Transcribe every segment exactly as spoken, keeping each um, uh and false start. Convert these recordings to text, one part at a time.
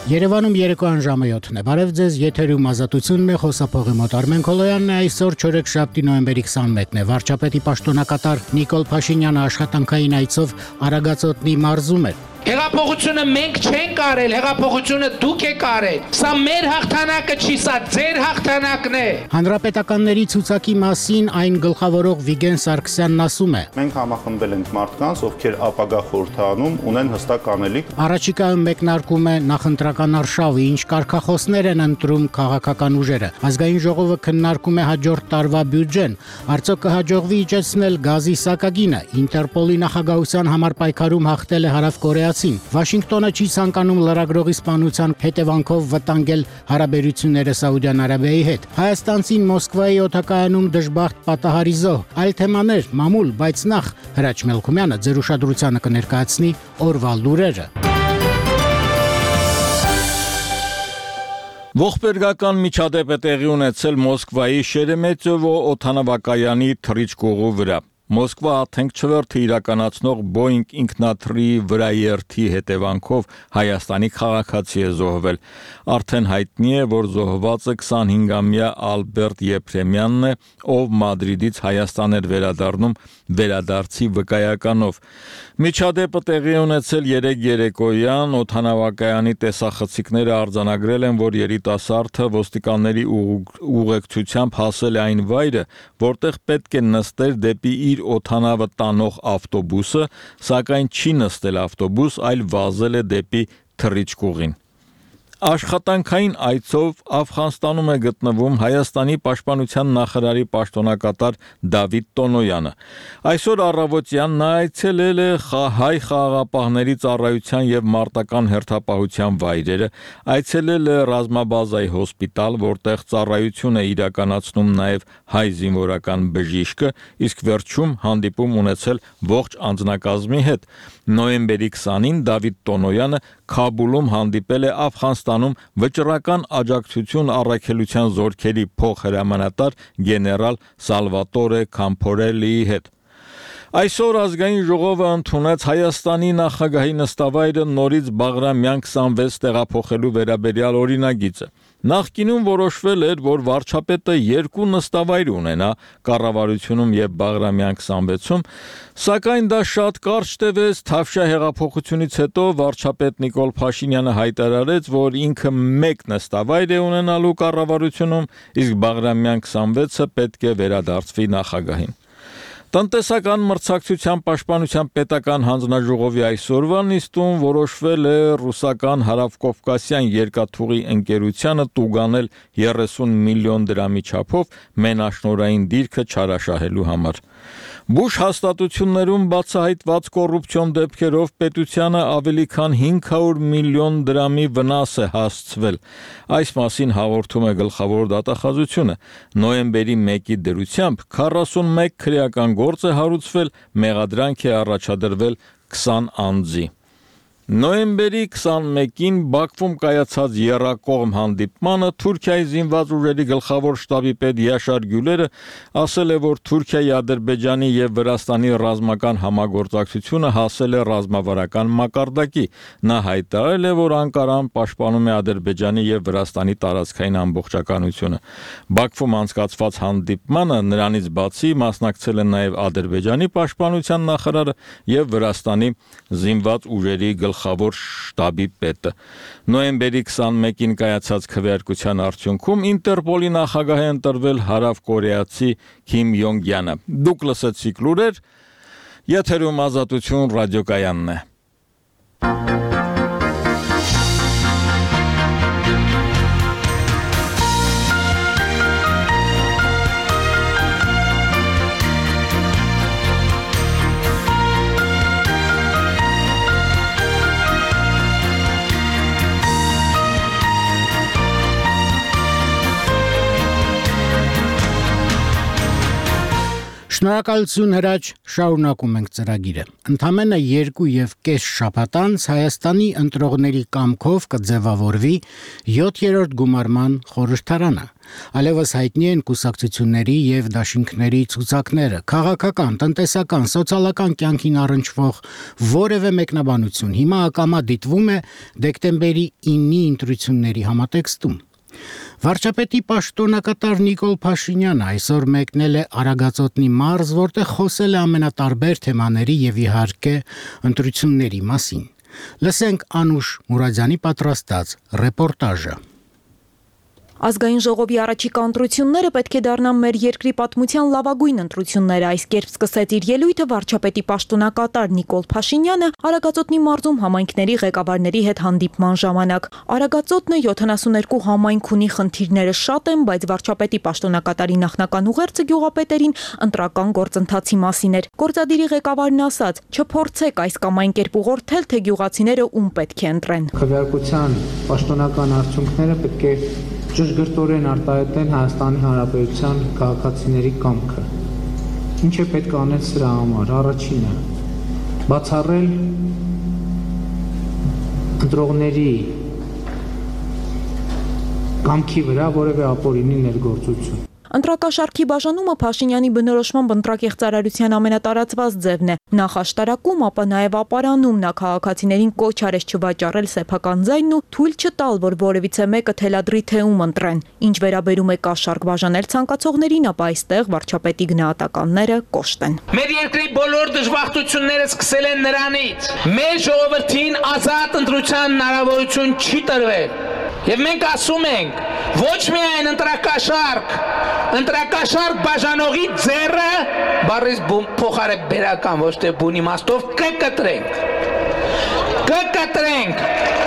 Երևանում երեկոյան ժամը յոթն է։ Բարև ձեզ, եթերում ազատությունն է, խոսափողի մոտ Արմեն Քոլոյանն է, այսօր չորեքշաբթի նոյեմբերի քսանմեկն է։ Վարչապետի պաշտոնակատար Նիկոլ Փաշինյանը աշխատանքային այցով Արագածոտնի մարզում է։ Հեղափոխությունը մենք չենք արել, հեղափոխությունը դուք եք արել։ Սա մեր հաղթանակը չի, սա ձեր հաղթանակն է։ Հանրապետականների ցուցակի մասին այն գլխավորող Վիգեն Սարգսյանն ասում է. Մենք համախմբել ենք մարդկանց, ովքեր ապագա խորհրդանում ունեն հստակ անելիք։ Առաջիկայում մեկնարկում է նախընտրական արշավը, ինչ կարգախոսներ են ընտրում քաղաքական ուժերը։ Ազգային ժողովը քննարկում է հաջորդ տարվա բյուջեն։ Արդյոք կհաջողվի իջեցնել գազի սակագինը։ Ինտերպոլի նախագահության համար պայքարում հաղթել է Հարավկորեա Վաշինգտոնը չի ցանկանում լրագրողի սպանության հետևանքով վտանգել հարաբերությունները Սաուդյան Արաբիայի հետ։ Հայաստանցին Մոսկվայի օդակայանում դժբախտ պատահարի զոհ, այլ թեմաներ, մամուլ, բայց նախ Հրաչ Մելքումյանը ձեր ուշադրությանը կներկայացնի օրվա լուրերը։ Ողբերգական միջադեպ է տեղի ունեցել Մոսկվայի Շերեմետյևո օդանավակայանի թռիչքուղու վրա։ Մոսկվա աթենք չվերթը իրականացնող Boeing ինքնաթռի վրաերթի հետևանքով Հայաստանի քաղաքացի է զոհվել։ Արդեն հայտնի է, որ զոհվածը քսանհինգամյա Ալբերտ Եփրեմյանն է, ով Մադրիդից Հայաստան էր վերադառնում վերադարձի վկայականով։ Միջադեպը տեղի ունեցել երեկ երեկոյան, օդանավակայանի տեսախցիկները արձանագրել են, որ երիտասարդը ոստիկանների ուղեկցությամբ հասել է այն վայրը, որտեղ պետք է նստեր դեպի իր օդանավը տանող ավտոբուսը, սակայն չի նստել ավտոբուս, այլ վազել է դեպի թռիչքուղին։ Աշխատանքային այցով Աֆղանստանում է գտնվում Հայաստանի պաշտպանության նախարարի պաշտոնակատար Դավիթ Տոնոյանը։ Այսօր առավոտյան նա այցելել է հայ խաղաղապահների ծառայության եւ մարտական հերթապահության վայրերը, այցելել է ռազմաբազայի հոսպիտալ, որտեղ ծառայություն է իրականացնում նաեւ հայ զինվորական բժիշկը, իսկ վերջում հանդիպում ունեցել ողջ անձնակազմի հետ։ Նոյեմբերի քսանին Դավիթ Տոնոյանը Քաբուլում հանդիպել է Աֆղանստանում վճռական աջակցություն առաքելության զորքերի փոխհրամանատար գեներալ Սալվատորե Քամփորելիի հետ։ Այսօր ազգային ժողովը ընդունեց Հայաստանի նախագահի նստավայրը նորից Բաղրամյան քսանվեց տեղափոխելու վերաբերյալ օրինագիծը։ Նախկինում որոշվել էր, որ վարչապետը երկու նստավայր ունենա կառավարությունում եւ Բաղրամյան քսանվեցում, սակայն դա շատ կարճ տևեց։ Թավշյա հեղափոխությունից հետո վարչապետ Նիկոլ Փաշինյանը հայտարարեց, որ ինքը մեկ նստավայր է ունենալու կառավարությունում, իսկ Բաղրամյան քսանվեցը պետք է վերադարձվի նախագահին։ Տնտեսական մրցակցության պաշտպանության պետական հանձնաժողովի այսօրվա նիստում որոշվել է ռուսական հարավկովկասյան երկաթուղի ընկերությանը տուգանել երեսուն միլիոն դրամի չափով մենաշնորհային դիրքը չարաշահելու համար։ Բուշ հաստատություններում բացահայտված կոռուպցիոն դեպքերով պետությանը ավելի քան հինգ հարյուր միլիոն դրամի վնաս է հասցվել։ Այս մասին հաղորդում է գլխավոր դատախազությունը։ Նոյեմբերի մեկի դրությամբ քառասունմեկ քրեական գործ է հարուցվել, մեղադրանք է առաջադրվել քսան անձի։ Նոյեմբերի քսանմեկին Բաքվում կայացած եռակողմ հանդիպմանը Թուրքիայի զինված ուժերի գլխավոր շտաբի պետ Յաշար Գյուլերը ասել է, որ Թուրքիայի, Ադրբեջանի եւ Վրաստանի ռազմական համագործակցությունը հասել է ռազմավարական մակարդակի։ Նա հայտարարել է, որ Անկարան պաշտպանում է Ադրբեջանի եւ Վրաստանի տարածքային ամբողջականությունը։ Բաքվում անցկացված հանդիպմանը նրանից բացի մասնակցել են նաեւ Ադրբեջանի պաշտպանության նախարարը եւ Վրաստանի զինված ուժերի գլխավոր շտաբի պետը։ Նոյեմբերի քսանմեկին կայացած քվեարկության արդյունքում Ինտերպոլի նախագահ է ընտրվել հարավկորեացի Քիմ Յոնգյանը։ Դուք լսեցիք լուրեր, եթերում ազատություն ռադիոկայանն է։ Շնորհակալություն Հրաչ, շարունակում ենք ծրագիրը։ Ընդամենը երկու և կես շաբաթ անց Հայաստանի ընտրողների կամքով կձևավորվի յոթերորդ գումարման խորհրդարանը։ Այլևս հայտնի են կուսակցությունների և դաշինքների ցուցակները, քաղաքական, տնտեսական, սոցիալական կյանքին առնչվող որևէ մեկնաբանություն հիմա ակամա դիտվում է դեկտեմբերի իննի ընտրությունների համատեքստում։ Վարչապետի պաշտոնակատար Նիկոլ Փաշինյանը այսօր մեկնել է Արագածոտնի մարզ, որտեղ խոսել է ամենատարբեր թեմաների և իհարկե ընտրությունների մասին։ Լսենք Անուշ Մուրադյանի պատրաստած ռեպորտաժը։ Ազգային ժողովի առաջիկա ընտրությունները պետք է դառնան մեր երկրի պատմության լավագույն ընտրությունները, այս կերպ սկսեց իր ելույթը վարչապետի պաշտոնակատար Նիկոլ Փաշինյանը Արագածոտնի մարզում համայնքների ղեկավարների հետ հանդիպման ժամանակ։ Արագածոտնը յոթանասուներկու համայնք ունի, խնդիրները շատ են, բայց վարչապետի պաշտոնակատարի նախնական ուղերձը գյուղապետերին ընտրական գործընթացի մասին էր։ Գործադիրի ղեկավարն ասաց. «Չփորձեք այս կամ այն կերպ ուղղորդել, թե գյուղացիները ում պետք է ընտրեն»։ Քվեարկության պաշտոնական արդյունքները պետք է ճշգրտորեն արտահայտեն Հայաստանի Հանրապետության քաղաքացիների կամքը։ Ինչ է պետք անել սրա համար։ Առաջինը՝ բացառել ընտրողների կամքի վրա որևէ ապօրինի ներգործություն։ Ընտրակաշառքի բաժանումը Փաշինյանի բնորոշմամբ ընտրակեղծարարության ամենատարածված ձևն է։ Նախ աշտարակում, ապա նաև ապարանում նա քաղաքացիներին կոչ արեց չվաճառել սեփական ձայնն ու թույլ չտալ, որ որևիցե մեկը թելադրի, թե ում ընտրեն։ Ինչ վերաբերում է կաշառք բաժանել ցանկացողներին, ապա այստեղ վարչապետի գնահատականները կոշտ են։ Մեր երկրի բոլոր դժբախտությունները սկսել են նրանից։ Մեր ժողովրդին ազատ ընտրության հնարավորություն չի տրվել։ Եվ մենք ասում ենք, ոչ միայն ընտրակաշառք, ընտրակաշառք բաժանողի ձեռը, բառից փոխարե բերական, ոչ թե բուն իմաստով կկտրենք։ Կկտրենք։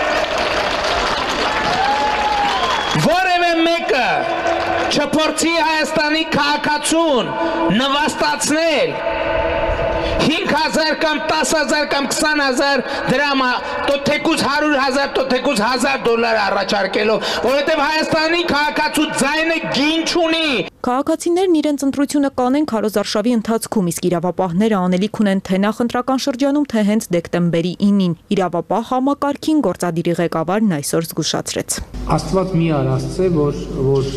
Որևէ մեկը չփորձի Հայաստանի քաղաքացուն նվաստացնել հինգ հազար կամ տասը հազար կամ քսան հազար դրամ, то թեկուզ հարյուր հազար, то թեկուզ հազար դոլար առաջարկելով, որովհետև Հայաստանի քաղաքացու ձայնը գին չունի։ Քաղաքացիներն իրենց ընտրությունը կանեն քարոզարշավի ընթացքում, իսկ իրավապահները անելիք ունեն թե նախընտրական շրջանում, թե հենց դեկտեմբերի ինին։ Իրավապահ համակարգին գործադիրի ղեկավարն այսօր զգուշացրեց։ Աստված մի արածե, որ որ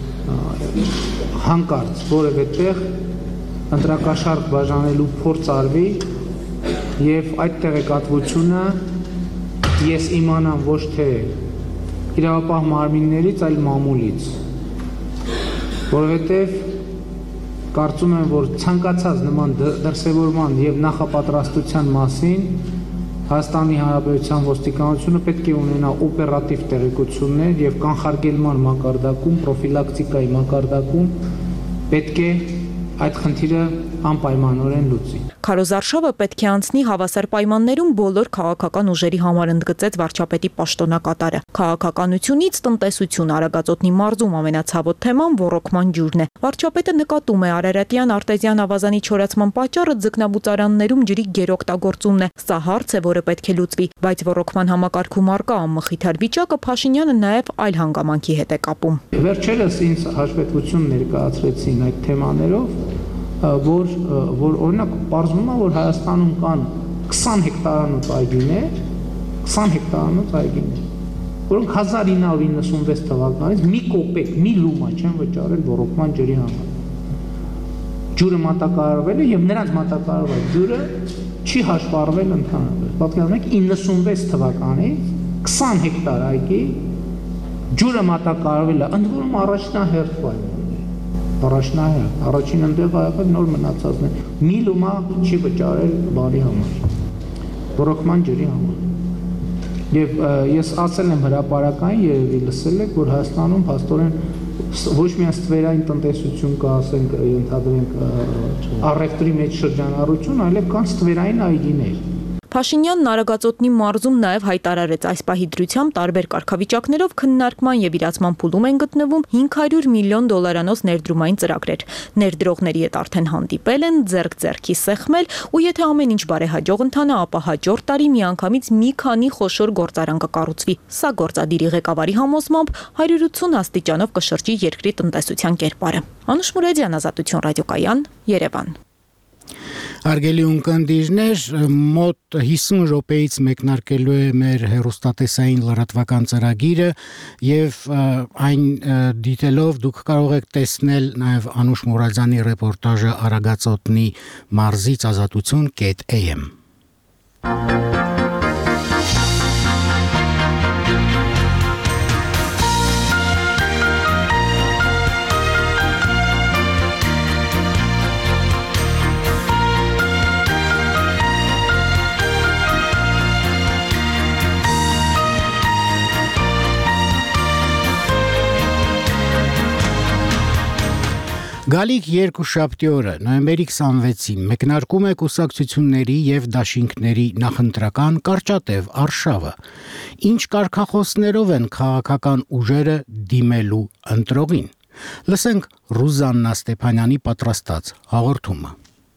հանկարծ որևէ տեղ ընտրակաշառք բաժանելու փորձ արվի եւ այդ տեղեկատվությունը ես իմանամ ոչ թե իրավապահ մարմիններից, այլ մամուլից, որովհետեւ կարծում եմ, որ ցանկացած նման դրսևորման եւ նախապատրաստության մասին Հայաստանի Հանրապետության ոստիկանությունը պետք է ունենա օպերատիվ տեղեկություններ եւ կանխարգելման մակարդակում, պրոֆիլակտիկայի մակարդակում պետք է այդ խնդիրը անպայմանորեն լուծի։ Քարոզարշավը պետք է անցնի հավասար պայմաններում բոլոր քաղաքական ուժերի համար, ընդգծեց վարչապետի պաշտոնակատարը։ Քաղաքականությունից տնտեսություն Արագածոտնի մարզում ամենացավոտ թեման ոռոգման ջուրն է։ Վարչապետը նկատում է Արարատյան արտեզյան ավազանի չորացման պատճառը ձկնաբուծարաններում ջրի գերօգտագործումն է։ Սա հարց է, որը պետք է լուծվի, բայց ոռոգման համակարգում արկա անմխիթար վիճակը Փաշինյանը նաև այլ հանգամանքի հետ է կապում։ Վերջերս ինձ հաշվետվություն ներկայացրեցին այդ թեմաներով, որ որ օրինակ պարզվում է, որ Հայաստանում կան քսան հեկտարանոց այգիներ, քսան հեկտարանոց այգիներ, որոնք հազար ինը հարյուր իննսունվեց թվականից մի կոպեկ, մի լումա չեն վճարել ոռոգման ջրի համար։ Ջուրը մատակարարվել է եւ նրանց մատակարարված ջուրը չի հաշվառվել ընդհանրապես։ Պատկերացնեք իննսունվեց թվականից քսան հեկտար այգի ջուրը մատակարարվել է, ընդ որում առաջնահերթ առաջնահերթ, առաջին ընդեղ աղել նոր մնացածն է, մի լումա չի վճարել բարի համար, ոռոգման ջրի համար։ Եվ ես ասել եմ հրապարակային, երևի լսել եք, որ Հայաստանում փաստորեն ոչ միայն ստվերային տնտեսություն կա, ասենք, ենթադրենք առևտրի մեջ շրջանառություն, այլև կան ստվերային այգիներ։ Փաշինյանն Արագածոտնի մարզում նաև հայտարարեց այս պահի դրությամբ տարբեր կարգավիճակներով քննարկման եւ իրացման փուլում են գտնվում հինգ հարյուր միլիոն դոլարանոց ներդրումային ծրագրեր։ Ներդրողների հետ արդեն հանդիպել են, ձեռք ձեռքի սեղմել, ու եթե ամեն ինչ բարեհաջող ընթանա, ապա հաջորդ տարի միանգամից մի քանի խոշոր գործարան կկառուցվի։ Սա գործադիրի ղեկավարի համոզմամբ հարյուր ութսուն աստիճանով կշրջի երկրի տնտեսության կերպարը։ Անուշ Մուրադյան, Ազատություն ռադիոկայան, Երևան։ Հարգելի ունկնդիրներ, մոտ հիսուն րոպեից մեկնարկելու է մեր հեռուստատեսային լրատվական ծրագիրը եւ այն դիտելով դուք կարող եք տեսնել նաեւ Անուշ Մուրադյանի ռեպորտաժը Արագածոտնի մարզից ազատություն կետ A M. Գալիք երկուշաբթի օրը նոյեմբերի քսանվեցին մեկնարկում է կուսակցությունների եւ դաշինքների նախընտրական կարճատև արշավը։ Ինչ կարգախոսներով են քաղաքական ուժերը դիմելու ընտրողին։ Լսենք Ռուզաննա Ստեփանյանի պատրաստած հաղորդումը։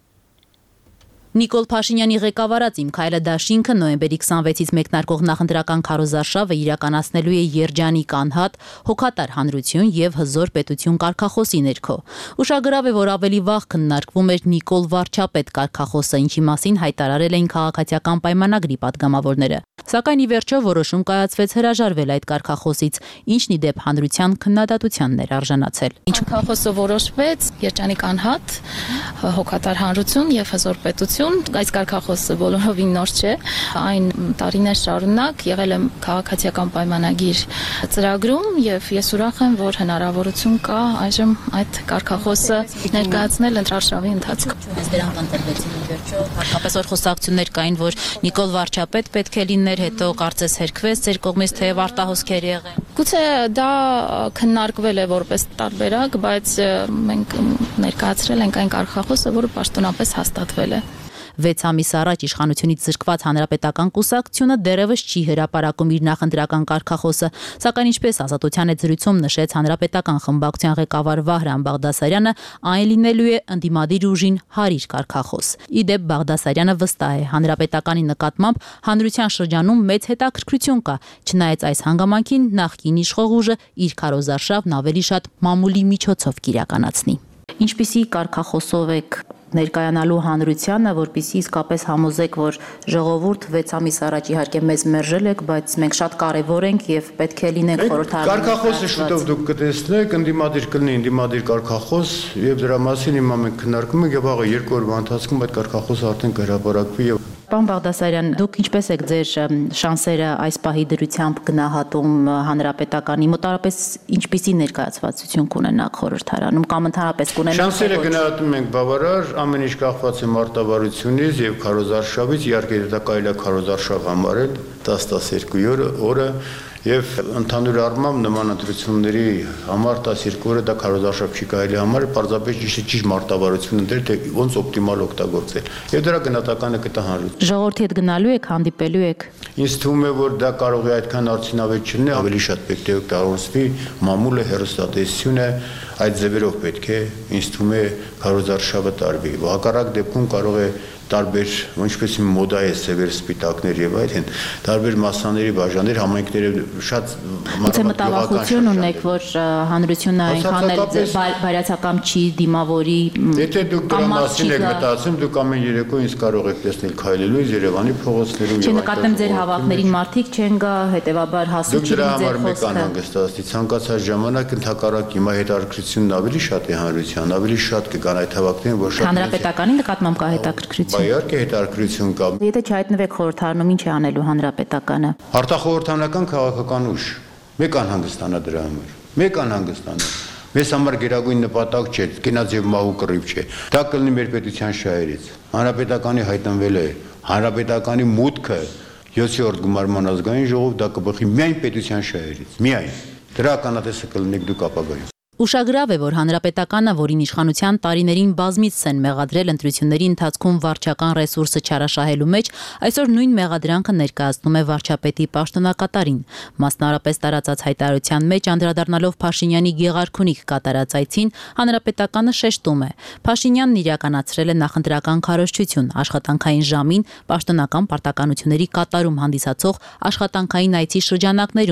Նիկոլ Փաշինյանի ղեկավարած Իմ քայլը դաշինքը նոյեմբերի քսանվեցից մեկնարկող նախընտրական քարոզարշավը իրականացնելու է երջանիկ անհատ, հոգատար հանրություն եւ հզոր պետություն կարգախոսի ներքո։ Ուշագրավ է, որ ավելի վաղ քննարկվում էր Նիկոլ Վարչապետ կարգախոսը, ինչի մասին հայտարարել էին քաղաքացիական պայմանագրի падգամավորները։ Սակայն ի վերջո որոշում կայացվեց հրաժարվել այդ կարգախոսից, ինչն ի դեպ հանրության քննադատությանն էր արժանացել։ Ինչ կարգախոսը որոշվեց, երջանիկ անհատ, հոգատար հանրություն եւ հզոր պետություն։ Այս կարգախոսը բոլորովին նոր չէ, այն տարիներ շարունակ եղել է քաղաքացիական պայմանագիր ծրագրում եւ ես ուրախ եմ, որ հնարավորություն կա այժմ այդ կարգախոսը ներկայացնել ընտրարշավի ընթացքում։ Այս դրանք ընտրվեցին ի վերջո, հատկապես որ խոսակցություններ կային, որ Նիկոլ Վարչապետ պետք է լիներ, հետո կարծես հերքվեց ձեր կողմից, թեև արտահոսքեր եղել։ Գուցե դա քննարկվել է որպես տարբերակ, բայց մենք ներկայացրել ենք այն կարգախոսը, որը պաշտոնապես հաստատվել է։ Վեց ամիս առաջ իշխանությունից զրկված հանրապետական կուսակցությունը դեռևս չի հրապարակում իր նախընտրական կարգախոսը, սակայն ինչպես Ազատության հետ զրույցում նշեց հանրապետական խմբակցության ղեկավար Վահրամ Բաղդասարյանը, այն լինելու է ընդդիմադիր ուժին հարիր կարգախոս։ Ի դեպ Բաղդասարյանը վստահ է, հանրապետականի նկատմամբ հանրության շրջանում մեծ հետաքրքրություն կա, չնայած այս հանգամանքին նախկին իշխող ուժը իր քարոզարշավն ավելի շատ մամուլի միջոցով կիրականացնի։ Ինչպիսի կարգախոսով եք ներկայանալու հանրությանը, որպեսզի իսկապես համոզեք, որ ժողովուրդ վեց ամիս առաջ իհարկե մեզ մերժել եք, բայց մենք շատ կարևոր ենք եւ պետք է լինենք խորհրդարանում։ Կարգախոսը շուտով դուք կտեսնեք, ընդդիմադիր կլինի ընդդիմադիր կարգախոս եւ դրա մասին հիմա մենք քննարկում ենք եւ աղա երկու օրվա ընթացքում այդ կարգախոսը արդեն կհրապարակվի եւ Պարոն Բաղդասարյան, դուք ինչպես եք ձեր շանսերը այս պահի դրությամբ գնահատում հանրապետականի, մոտարապես ինչպիսի ներկայացվածություն կունենաք խորհրդարանում կամ ընդհանրապես կունենաք։ Շանսերը գնահատում ենք բավարար, ամեն ինչ կախված է մարտավարությունից եւ քարոզարշավից, իհարկե դա կարելի է քարոզարշավ համարել տասը-տասներկու օրը եւ ընդհանուր առմամբ նման ընտրությունների համար տասներկու օրը դա քարոզարշավ չի կարելի համարել, պարզապես ճիշտ մարտավարություն ընտրել, թե ոնց օպտիմալ օգտագործել։ Եվ դրա գնահատականը կտա հանրություն։ Ժողովրդի հետ գնալու եք, հանդիպելու եք։ Ինձ թվում է, որ դա կարող է այդքան արդյունավետ չլինի, ավելի շատ պետք է օգտագործվի մամուլը, հեռուստատեսությունը, այդ ձևերով պետք է, ինձ թվում է, քարոզարշավը տարվի։ Հակառակ դեպքում կարող է տարբեր, ինչպես մոդա է սևեր սպիտակներ եւ այլն, տարբեր մասաների բաժաններ համայնքները շատ մտավախություն ունեք, որ հանրությունը այնքան էլ բարյացակամ չի դիմավորի։ Եթե դուք դրա մասին եք մտածում, դուք ամեն երեկո ինձ կարող եք տեսնել քայլելու Երևանի փողոցներում եւ այդտեղ։ Չնկատեմ ձեր հավաքներին մարդիկ չեն գա, հետեւաբար հասու չի ձեր խոսքը։ Դուք անհանգստացի ցանկացած ժամանակ ընդհակառակ հիմա հետաքրքրությունն ավելի շատ է հանրության, ավելի շատ կգան այդ հավաքներին, որ շատ հանրապետականի նկատմամբ կա հետաքրքրություն։ Իհարկե հետաքրքրություն կա։ Եթե չհայտնվեք խորհրդարանում, ինչ է անելու հանրապետականը։ Արտախորհրդանական քաղաքական ուժ։ Մեկ անհանգստանա դրա համար։ Մեկ անհանգստանա։ Մեզ համար գերագույն նպատակ չէ, կենաց եւ մահու կռիվ չէ։ Դա կլինի մեր պետության շահերից։ Հանրապետականի հայտնվել է հանրապետականի մուտքը յոթերորդ գումարման ազգային ժողով, դա կբխի միայն պետության շահերից։ Միայն։ Դրա ականատեսը կլինեք դուք ապագայում։ Ուշագրավ է, որ հանրապետականը, որին իշխանության տարիներին բազմից են մեղադրել ընտրությունների ընթացքում վարչական ռեսուրսը չարաշահելու մեջ, այսօր նույն մեղադրանքը ներկայացնում է վարչապետի պաշտոնակատարին։ Մասնարարպես տարածած հայտարարության մեջ անդրադառնալով Փաշինյանի գեղարքունիք կատարած այցին, հանրապետականը շեշտում է. Փաշինյանն իրականացրել է նախընտրական քարոզչություն, աշխատանքային ժամին պաշտոնական պարտականությունների կատարում հանդիսացող աշխատանքային այցի շրջանակներում,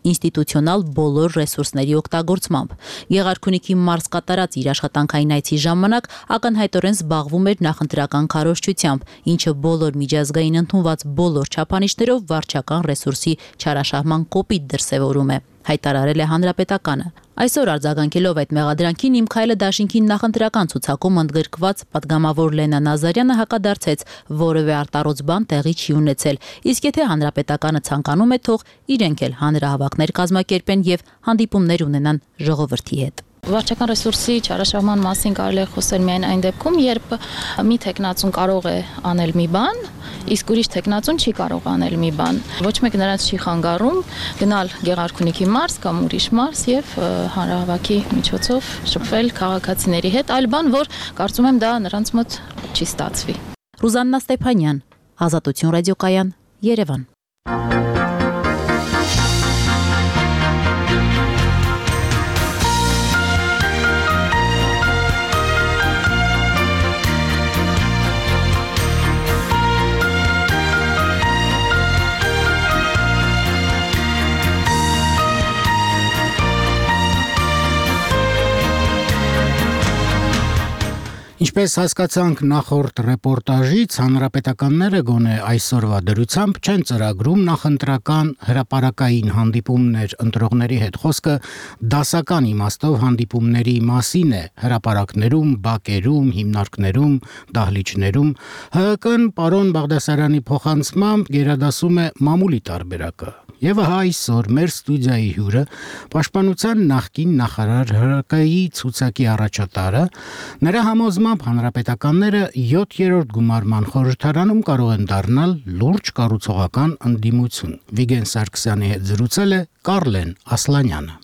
ինստիտուցիոնալ բոլոր ռեսուրսների օգտագործմամբ։ Գեղարքունիքի մարզ կատարած իր աշխատանքային այցի ժամանակ ակնհայտորեն զբաղվում էր նախընտրական քարոզչությամբ, ինչը բոլոր միջազգային ընդունված բոլոր չափանիշներով վարչական ռեսուրսի չարաշահման կոպիտ դրսևորում է, հայտարարել է Հանրապետականը։ Այսօր արձագանքելով այդ մեղադրանքին Իմ քայլը դաշինքին նախընտրական ցուցակում ընդգրկված պատգամավոր Լենա Նազարյանը հակադարձեց, որևէ արտառոց բան տեղի չի ունեցել, իսկ եթե Հանրապետականը ցանկանում է, թող իրենք էլ հանրահավաքներ կազմակերպեն եւ հանդիպումներ ունենան ժողովրդի հետ։ Վարչական ռեսուրսի չարաշահման մասին կարելի է խոսել միայն այն դեպքում, երբ մի թեկնածուն կարող է անել մի բան, իսկ ուրիշ թեկնածուն չի կարող անել մի բան։ Ոչ մեկ նրանց չի խանգարում գնալ Գեղարքունիքի մարզ կամ ուրիշ մարզ եւ հանրահավաքի միջոցով շփվել քաղաքացիների հետ, այլ բան, որ կարծում եմ դա նրանց մոտ չի ստացվի։ Ռուզաննա Ստեփանյան, Ազատություն ռադիոկայան, Երևան։ Ինչպես հասկացանք նախորդ ռեպորտաժից, հանրապետականները գոնե այսօրվա դրությամբ չեն ծրագրում նախընտրական հրապարակային հանդիպումներ ընտրողների հետ։ Խոսքը դասական իմաստով հանդիպումների մասին է հրապարակներում, բակերում, հիմնարկներում, դահլիճներում։ ՀՀԿ-ն պարոն Բաղդասարյանի փոխանցմամբ գերադասում է մամուլի տարբերակը։ Եվ ահա այսօր մեր ստուդիայի հյուրը Պաշտպանության նախկին նախարար ՀՀԿ-ի ցուցակի առաջատարը, նրա համոզմամբ հանրապետականները յոթերորդ գումարման խորհրդարանում կարող են դառնալ լուրջ կառուցողական ընդդիմություն։ Վիգեն Սարգսյանի հետ զրուցել է Կարլեն Ասլանյանը։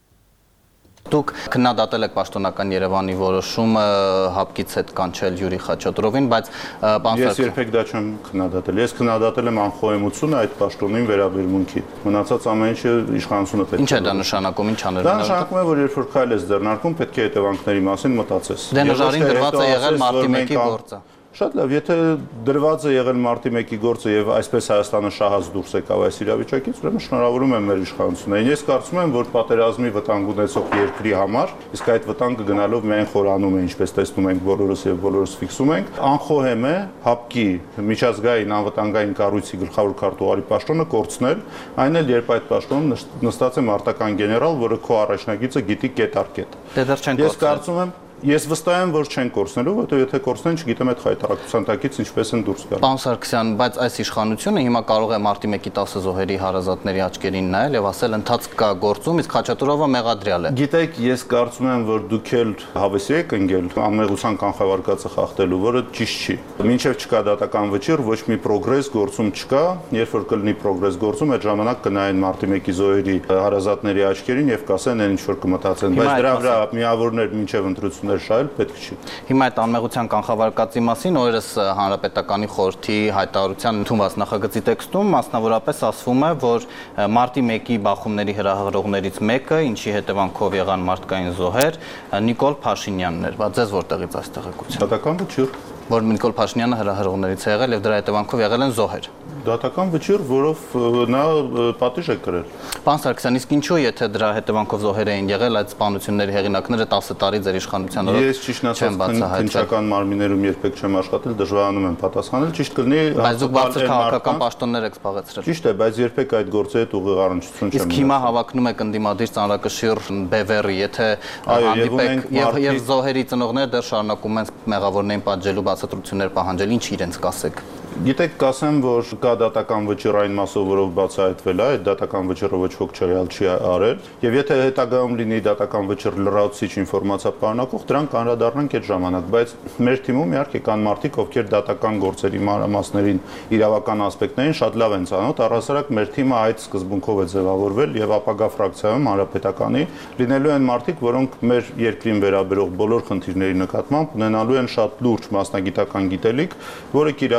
Դուք քննադատել եք պաշտոնական Երևանի որոշումը հապկից հետ կանչել Յուրի Խաչատրովին, բայց Ես երբեք դա չեմ քննադատել։ Ես քննադատել եմ անխոհեմությունը այդ պաշտոնին վերաբերմունքի։ Մնացած ամեն ինչը իշխանությունը պետք է։ Ինչ է դա նշանակում, ինչ անել։ Դա նշանակում է, որ երբ որ քայլ ես ձեռնարկում, պետք է հետևանքների մասին մտածես։ Դե նժարին դրված է եղել մարտի մեկի գործը։ Շատ լավ, եթե դրված է եղել մարտի մեկի գործը եւ այսպես Հայաստանը շահած դուրս եկավ այս իրավիճակից, ուրեմն շնորհավորում եմ մեր իշխանություններին։ Ես կարծում եմ, որ պատերազմի վտանգ ունեցող երկրի համար, իսկ այդ վտանգը գնալով միայն խորանում է, ինչպես տեսնում ենք բոլորս եւ բոլորս ֆիքսում ենք, անխոհեմ է հապկի միջազգային անվտանգային կառույցի գլխավոր քարտուղարի պաշտոնը կորցնել, այն էլ երբ այդ պաշտոնում նստած է մարտական գեներալ, որը քո առաջնագիծը գիտի կետ առ կետ։ Դե դեռ չեն կորցնել։ Ես կարծում եմ Ես վստահ եմ, որ չեն կորցնելու, որովհետեւ եթե կորցնեն, չգիտեմ այդ խայտարակության տակից ինչպես են դուրս գալու։ Պարոն Սարգսյան, բայց այս իշխանությունը հիմա կարող է մարտի մեկի տասը զոհերի հարազատների աչքերին նայել եւ ասել ընթացք կա գործում, իսկ Խաչատրովը մեղադրյալ է։ Գիտեք, ես կարծում եմ, որ դուք էլ հավեսի եք ընկել անմեղության կանխավարկածը խախտելու, որը ճիշտ չի։ Մինչեւ չկա դատական վճիռ, ոչ մի պրոգրես գործում չկա, երբ որ կլինի պրոգրես գործում, այդ ժամանակ կնայեն մարտի մեկի զոհերի հարազատների աչքերին եւ կասեն այն ինչ որ կմտածեն, բայց դրա վրա միավորներ մինչեւ ընտրություններ շահել պետք չի։ Հիմա այդ անմեղության կանխավարկածի մասին օրերս Հանրապետականի խորհրդի հայտարարության ընդունված նախագծի տեքստում մասնավորապես ասվում է, որ մարտի մեկի բախումների հրահրողներից մեկը, ինչի հետևանքով եղան մարդկային զոհեր, Նիկոլ Փաշինյանն էր, բայց ձեզ որտեղից այս տեղեկությունը։ Դատական վճիռ, որ Նիկոլ Փաշինյանը հրահրողներից է եղել եւ դրա հետևանքով եղել են զոհեր։ Դատական վճիռ, որով նա պատիժ է կրել։ Պարոն Սարգսյան, իսկ ինչու եթե դրա հետևանքով զոհեր էին եղել, այդ սպանությունների հեղինակները տասը տարի ձեր իշխանության օրոք Ես ճիշտ ասած քննչական մարմիններում երբեք չեմ աշխատել, դժվարանում եմ պատասխանել, ճիշտ կլինի բայց դուք բարձր քաղաքական պաշտոններ եք զբաղեցրել։ Ճիշտ է, բայց երբեք այդ գործի հետ ուղիղ առնչություն չեմ ունեցել։ Իսկ հիմա հավակնում եք ընդդիմադիր ծանրակշիռ Բևերի, եթե հանդիպեք եւ եւ զոհերի ծնողները դեռ շարունակում են մեղավորներին պատժելու բացատրություններ պահանջել, ինչ իրենց կասեք։ Գիտեք, կասեմ, որ կա դատական վճիռ այն մասով, որով բացահայտվել է, այդ դատական վճիռը ոչ ոք չռեալ չի արել, եւ եթե հետագայում լինի դատական վճիռ լրացուցիչ ինֆորմացիա պարունակող, դրանք անդրադառնանք այդ ժամանակ, բայց մեր թիմում իհարկե կան մարդիկ, ովքեր դատական գործերի մանրամասներին, իրավական ասպեկտներին շատ լավ են ծանոթ, առհասարակ մեր թիմը այդ սկզբունքով է ձևավորվել եւ ապագա ֆրակցիայում Հանրապետականի լինելու են մարդիկ, որոնք մեր երկրին վերաբերող բոլոր խնդիրների նկատմամբ ունենալու են շատ լուրջ մասնագիտական գիտելիք, որը կիրառելի է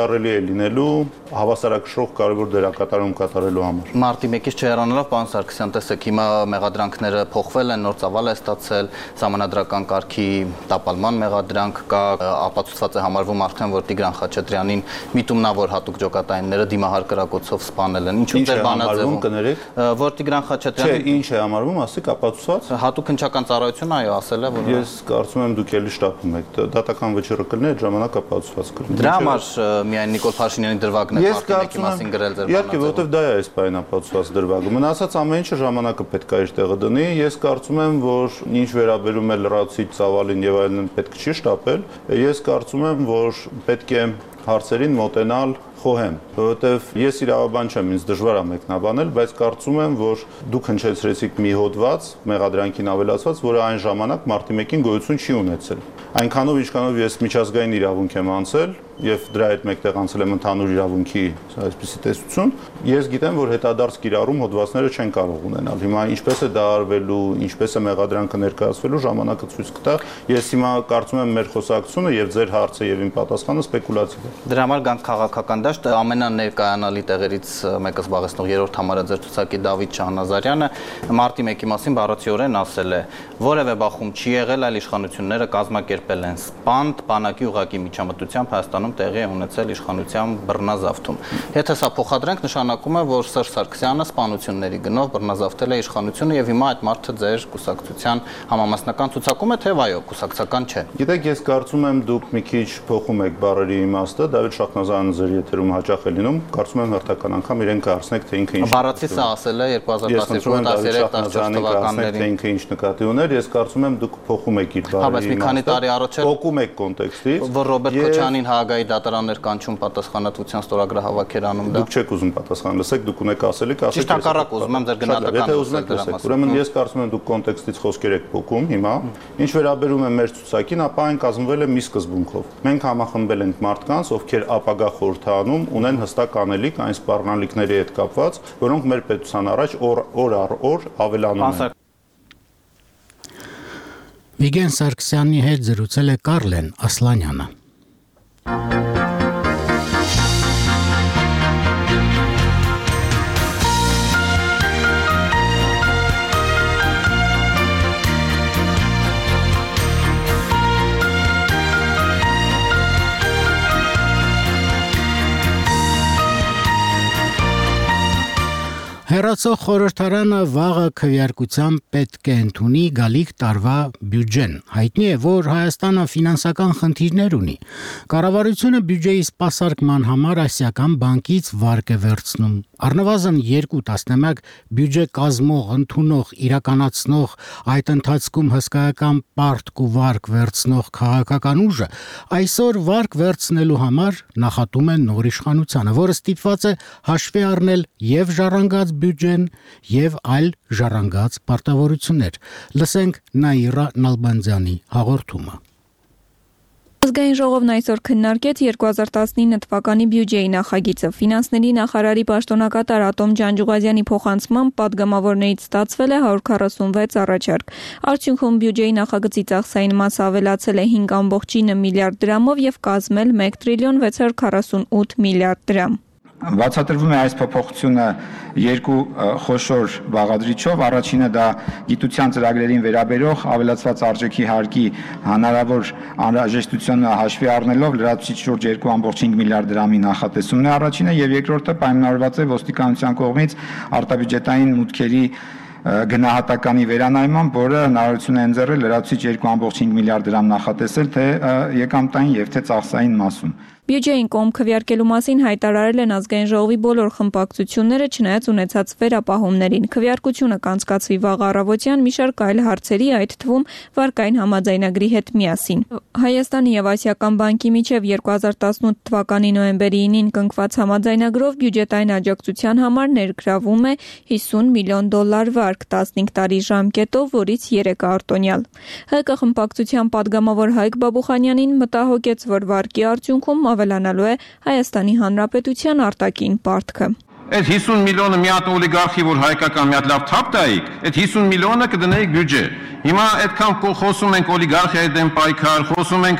լինելու հավասարակշռող կարևոր դերակատարում կատարելու համար։ Մարտի մեկից չհեռանալով, պարոն Սարգսյան, տեսեք, հիմա մեղադրանքները փոխվել են, նոր ծավալ է ստացել, սահմանադրական կարգի տապալման մեղադրանք կա, ապացուցված է համարվում արդեն, որ Տիգրան Խաչատրյանին միտումնավոր հատուկ ջոկատայինները դիմահար կրակոցով սպանել են։ Ինչու ձեր բանաձևում կներեք, որ Տիգրան Խաչատրյանը Չէ, ինչ է համարվում, ասեք ապացուցված։ Հատուկ քննչական ծառայությունը այո ասել է, որ Ես կարծում եմ դուք էլի շտապում եք։ Դատական վճիռը կլինի, այդ ժամանակ ապացուցված կլինի։ Դրա համար միայն Նիկոլ Փաշինյանի դրվագն է Մարտի մեկի մասին գրել ձեր Իհարկե, որովհետև դա է այս բան ապացուցված դրվագը։ Մնացած ամեն ինչը ժամանակը պետք է իր տեղը դնի։ Ես կարծում եմ, որ ինչ վերաբերում է լրացուցիչ ծավալին եւ այլն, պետք չի շտապել։ Ես կարծում եմ, որ պետք է հարցերին մոտենալ խոհեմ, որովհետև ես իրավաբան չեմ, ինձ դժվար է մեկնաբանել, բայց կարծում եմ, որ դուք հնչեցրեցիք մի հոդված, մեղադրանքին ավելացված, որը այն ժամանակ մարտի մեկին գոյություն չի ունեցել։ Այնքանով, ինչքանով ես միջազգային իրավունք եմ անցել եւ դրա հետ մեկտեղ անցել եմ ընդհանուր իրավունքի այսպիսի տեսություն, ես գիտեմ, որ հետադարձ կիրառում հոդվածները չեն կարող ունենալ։ Հիմա ինչպես է դա արվելու, ինչպես է մեղադրանքը ներկայացվելու, ժամանակը ցույց կտա։ Ես հիմա կարծում եմ մեր խոսակցությունը եւ ձեր հարցը եւ իմ պատասխանը սպեկուլացիա է։ Դրա համար գանք քաղաքական դաշտ ամենաներկայանալի տեղերից մեկը զբաղեցնող երրորդ համարաձեր ցուցակի Դավիթ Շահնազարյանը մարտի մեկի մասին բառացիորեն ասել է, որևէ բախում չի եղել, այլ իշխանությունները կազմակերպել են սպանդ, բանակի ուղակի միջամտությամբ Հայաստանում տեղի է ունեցել իշխանության բռնազավթում։ Եթե սա փոխադրենք, նշանակում է, որ Սերժ Սարգսյանը սպանությունների գնով բռնազավթել է իշխանությունը եւ հիմա այդ մարդը ձեր կուսակցության համամասնական ցուցակում է, թե այո, կուսակցական չէ։ Գիտեք, ես կարծում եմ դուք մի քիչ փոխում եք բառերի իմաստը, Դավիթ Շահնազարյանը ձեր եթերում հաճախ է լինում, կարծում եմ հերթական անգամ իրեն կհարցնեք, թե ինքը ինչ։ Բառացի սա ասել է երկու հազար տասներկու տասներեք թվականներին։ Թե ինքը ինչ նկատի ուներ, ես կարծում եմ դուք փոխում եք իր բառերի իմաստը։ Հա, բայց մի քանի տարի առաջ փոխում եք կոնտեքստից, որ Ռոբերտ Քոչարյանին Հաագայի դատարաններ կանչում պատասխանատվության ստորագրահավաք էր անում դա։ Դուք չեք ուզում պատասխան լսեք, դուք ունեք ասելիք, ասեք։ Ճիշտ հակառակ ուզում եմ ձեր գնահատականը լսել դրա մասին։ Ուրեմն ես կարծում եմ դուք կոնտեքստից խոսքեր եք փոխում հիմա։ Ինչ վերաբերում է մեր ցուցակին, ապա այն կազմվել է մի սկզբունքով։ Մենք համախմբել ենք մարդկանց, ովքեր ապագա խորհրդանում ունեն հստակ անելիք այն սպառնալիքների հետ կապված, որոնք մեր պետության առաջ օր առ օր ավելանում են։ Վիգեն Սարգսյանի հետ զրուցել է Կարլեն Ասլանյանը։ Հերացող խորհրդարանը վաղը քվեարկությամբ պետք է ընդունի գալիք տարվա բյուջեն։ Հայտնի է, որ Հայաստանը ֆինանսական խնդիրներ ունի։ Կառավարությունը բյուջեի սպասարկման համար Ասիական բանկից վարկ է վերցնում։ Առնվազն երկու տասնամյակ բյուջե կազմող, ընդունող, իրականացնող, այդ ընթացքում հսկայական պարտք ու վարկ վերցնող քաղաքական ուժը այսօր վարկ վերցնելու համար նախատում է նոր իշխանությանը, որը ստիպված է հաշվի առնել եւ ժառանգած բյուջեն եւ այլ ժառանգած պարտավորություններ։ Լսենք Նաիրա Նալբանդյանի հաղորդումը։ Ազգային ժողովն այսօր քննարկեց երկու հազար տասնինը թվականի բյուջեի նախագիծը։ Ֆինանսների նախարարի պաշտոնակատար Ատոմ Ջանջուղազյանի փոխանցմամբ պատգամավորներից ստացվել է հարյուր քառասունվեց առաջարկ։ Արդյունքում բյուջեի նախագծի ծախսային մասը ավելացել է հինգ ամբողջ ինը միլիարդ դրամով եւ կազմել մեկ տրիլիոն վեց հարյուր քառասունութ միլիարդ դրամ։ Բացատրվում է այս փոփոխությունը երկու խոշոր բաղադրիչով։ Առաջինը դա գիտության ծրագրերին վերաբերող ավելացված արժեքի հարկի հնարավոր անհրաժեշտությունը հաշվի առնելով լրացուցիչ շուրջ երկու ամբողջ հինգ միլիարդ դրամի նախատեսումն է առաջինը, եւ երկրորդը պայմանավորված է ոստիկանության կողմից արտաբյուջետային մուտքերի գնահատականի վերանայմամբ, որը հնարավորություն է ընձեռել լրացուցիչ երկու ամբողջ հինգ միլիարդ դրամ նախատեսել թե եկամտային եւ թե ծախսային մասում։ Բյուջեին կողմ քվեարկելու մասին հայտարարել են ազգային ժողովի բոլոր խմբակցությունները, չնայած ունեցած վերապահումներին։ Քվեարկությունը կանցկացվի վաղ առավոտյան մի շարք այլ հարցերի, այդ թվում վարկային համաձայնագրի հետ միասին։ Հայաստանի եւ Ասիական բանկի միջև երկու հազար տասնութ թվականի նոյեմբերի ինին կնքված համաձայնագրով բյուջետային աջակցության համար ներգրավում է հիսուն միլիոն դոլար վարկ տասնհինգ տարի ժամկետով, որից երեք արտոնյալ։ ՀԿ խմբակցության падգամավոր Հայկ Բաբուխանյանին մտահոգեց, որ վարկի արդյունքում ավելանալու է Հայաստանի Հանրապետության արտաքին պարտքը։ Այդ հիսուն միլիոնը մի հատ օլիգարխի, որ հայկական մի հատ լավ թափ տայիք, այդ հիսուն միլիոնը կդնեիք բյուջե։ Հիմա այդքան խոսում ենք օլիգարխիայի դեմ պայքար, խոսում ենք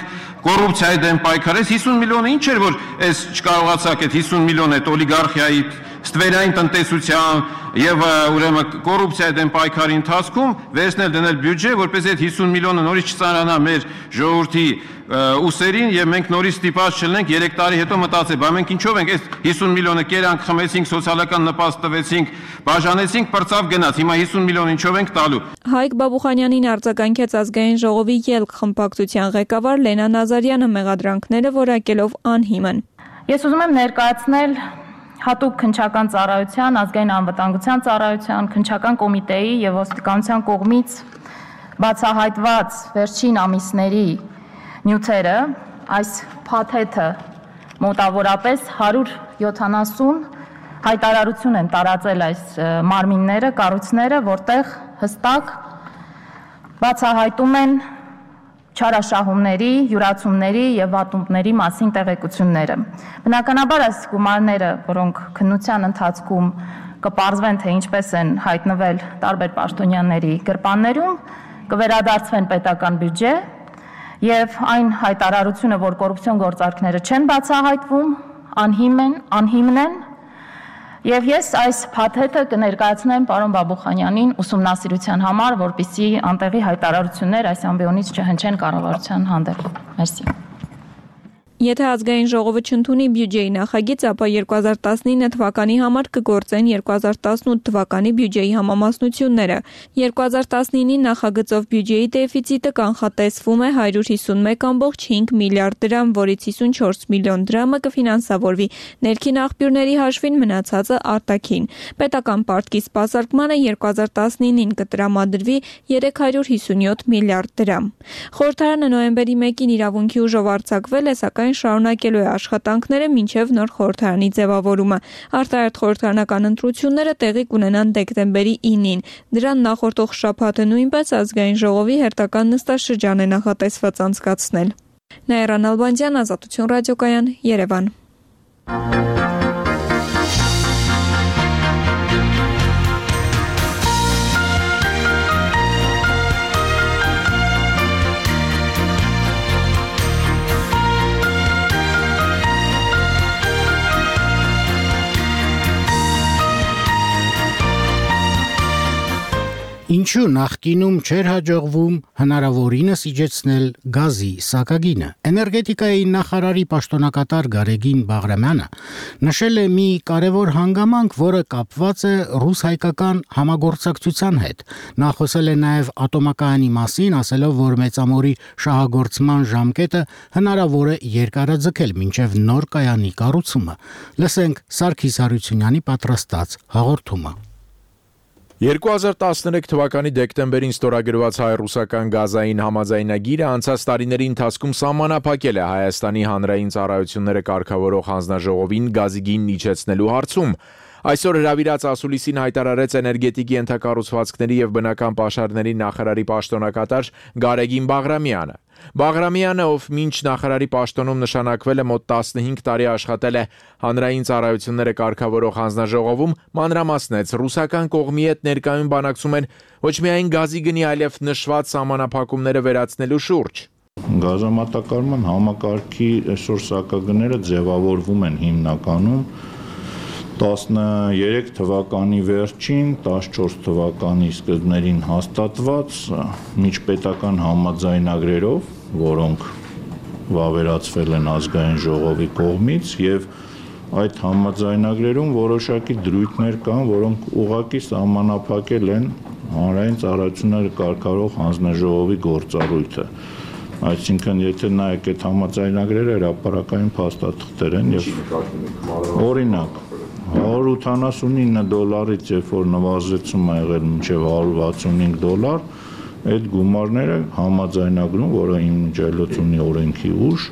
կոռուպցիայի դեմ պայքարես, հիսուն միլիոնը ինչ էր, որ այս չկարողացաք այդ հիսուն միլիոն այդ օլիգարխիայի ստվերային տնտեսության եւ ուրեմն կոռուպցիայի դեմ պայքարի ընթացքում վերցնել դնել բյուջե, որպես այդ հիսուն միլիոնը նորից չծանրանա մեր ժողովրդի ուսերին եւ մենք նորից ստիպված չլինենք երեք տարի հետո մտածել, բա մենք ինչով ենք այս հիսուն միլիոնը կերանք, խմեցինք, սոցիալական նպաստ տվեցինք, բաժանեցինք, պրծավ գնաց, հիմա հիսուն միլիոն ինչով ենք տալու։ Հայկ Բաբուխանյանին արձագանքեց ազգային ժողովի ելք խմբակցության ղեկավար Լենա Նազարյանը մեղադրանքները որակելով անհիմն։ Ես ուզում եմ ներկայացնել հատուկ քննչական ծառայության, ազգային անվտանգության ծառայության, քննչական կոմիտեի եւ ոստիկանության կողմից բացահայտված վերջին ամիսների նյութերը, այս փաթեթը մոտավորապես հարյուր յոթանասուն հայտարարություն են տարածել այս մարմինները, կառույցները, որտեղ հստակ բացահայտում են չարաշահումների, յուրացումների եւ վատումների մասին տեղեկությունները։ Բնականաբար այս գումարները, որոնք քննության ընթացքում կպարզվեն, թե ինչպես են հայտնվել տարբեր պաշտոնյաների գրպաններում, կվերադարձվեն պետական բյուջե եւ այն հայտարարությունը, որ կոռուպցիոն գործարքները չեն բացահայտվում, անհիմն են, անհիմն են Եվ ես այս փաթեթը կներկայացնեմ պարոն Բաբուխանյանին ուսումնասիրության համար, որպեսզի անտեղի հայտարարություններ այս ամբիոնից չհնչեն կառավարության հանդեպ։ Մերսի։ Եթե ազգային ժողովը չընդունի բյուջեի նախագիծ, ապա երկու հազար տասնինը թվականի համար կգործեն երկու հազար տասնութ թվականի բյուջեի համամասնությունները։ երկու հազար տասնինի նախագծով բյուջեի դեֆիցիտը կանխատեսվում է հարյուր հիսունմեկ կόμք հինգ միլիարդ դրամ, որից հիսունչորս միլիոն դրամը կֆինանսավորվի ներքին աղբյուրների հաշվին, մնացածը արտաքին։ Պետական պարտքի սպասարկմանը երկու հազար տասնինին կտրամադրվի երեք հարյուր հիսունյոթ միլիարդ դրամ։ Խորհրդարանը նոյեմբերի մեկին իրավունքի ուժով արձակվել է, սակայն շարունակելու է աշխատանքները մինչև նոր խորհրդարանի ձևավորումը։ Արտահերթ խորհրդարանական ընտրությունները տեղի կունենան դեկտեմբերի ինին։ Դրան նախորդող շաբաթը նույնպես ազգային ժողովի հերթական նստաշրջան է նախատեսված անցկացնել։ Նաիրա Նալբանդյան, Ազատություն ռադիոկայան, Երևան։ Ինչու նախկինում չէր հաջողվում հնարավորինս իջեցնել գազի սակագինը։ Էներգետիկայի նախարարի պաշտոնակատար Գարեգին Բաղրամյանը նշել է մի կարևոր հանգամանք, որը կապված է ռուս-հայկական համագործակցության հետ։ Նա խոսել է նաև ատոմակայանի մասին, ասելով, որ մեծամորի շահագործման ժամկետը հնարավոր է երկարաձգել մինչև նոր կայանի կառուցումը։ Լսենք Սարգիս Հարությունյանի պատրաստած հաղորդումը։ երկու հազար տասներեք թվականի դեկտեմբերին ստորագրված հայ-ռուսական գազային համաձայնագիրը անցած տարիների ընթացքում սահմանափակել է Հայաստանի հանրային ծառայությունները կարգավորող հանձնաժողովին գազի գինն իջեցնելու հարցում։ Այսօր հրավիրած ասուլիսին հայտարարեց էներգետիկի ենթակառուցվածքների եւ բնական պաշարների նախարարի պաշտոնակատար Գարեգին Բաղրամյանը։ Բաղրամյանը, ով մինչ նախարարի պաշտոնում նշանակվել է մոտ տասնհինգ տարի աշխատել է հանրային ծառայությունները կարգավորող հանձնաժողովում, մանրամասնեց ռուսական կողմի հետ ներկայում բանակցում են ոչ միայն գազի գնի, այլև նշված սահմանափակումները վերացնելու շուրջ։ Գազամատակարարման համակարգի այսօր սակագները ձևավորվում են հիմնականում տասներեք թվականի վերջին, տասնչորս թվականի սկզբներին հաստատված միջպետական համաձայնագրերով, որոնք վավերացվել են ազգային ժողովի կողմից եւ այդ համաձայնագրերում որոշակի դրույթներ կան, որոնք ուղղակի սահմանափակել են հանրային ծառայությունները կարգավորող հանձնաժողովի գործառույթը։ Այսինքն, եթե նայեք այդ համաձայնագրերը, հրապարակային փաստաթղթեր են եւ օրինակ հարյուր ութանասունինը դոլարից երբ որ նվազեցում ա եղել մինչև հարյուր վաթսունհինգ դոլար, այդ գումարները համաձայնագրում, որը իմիջիայլոց ունի օրենքի ուժ,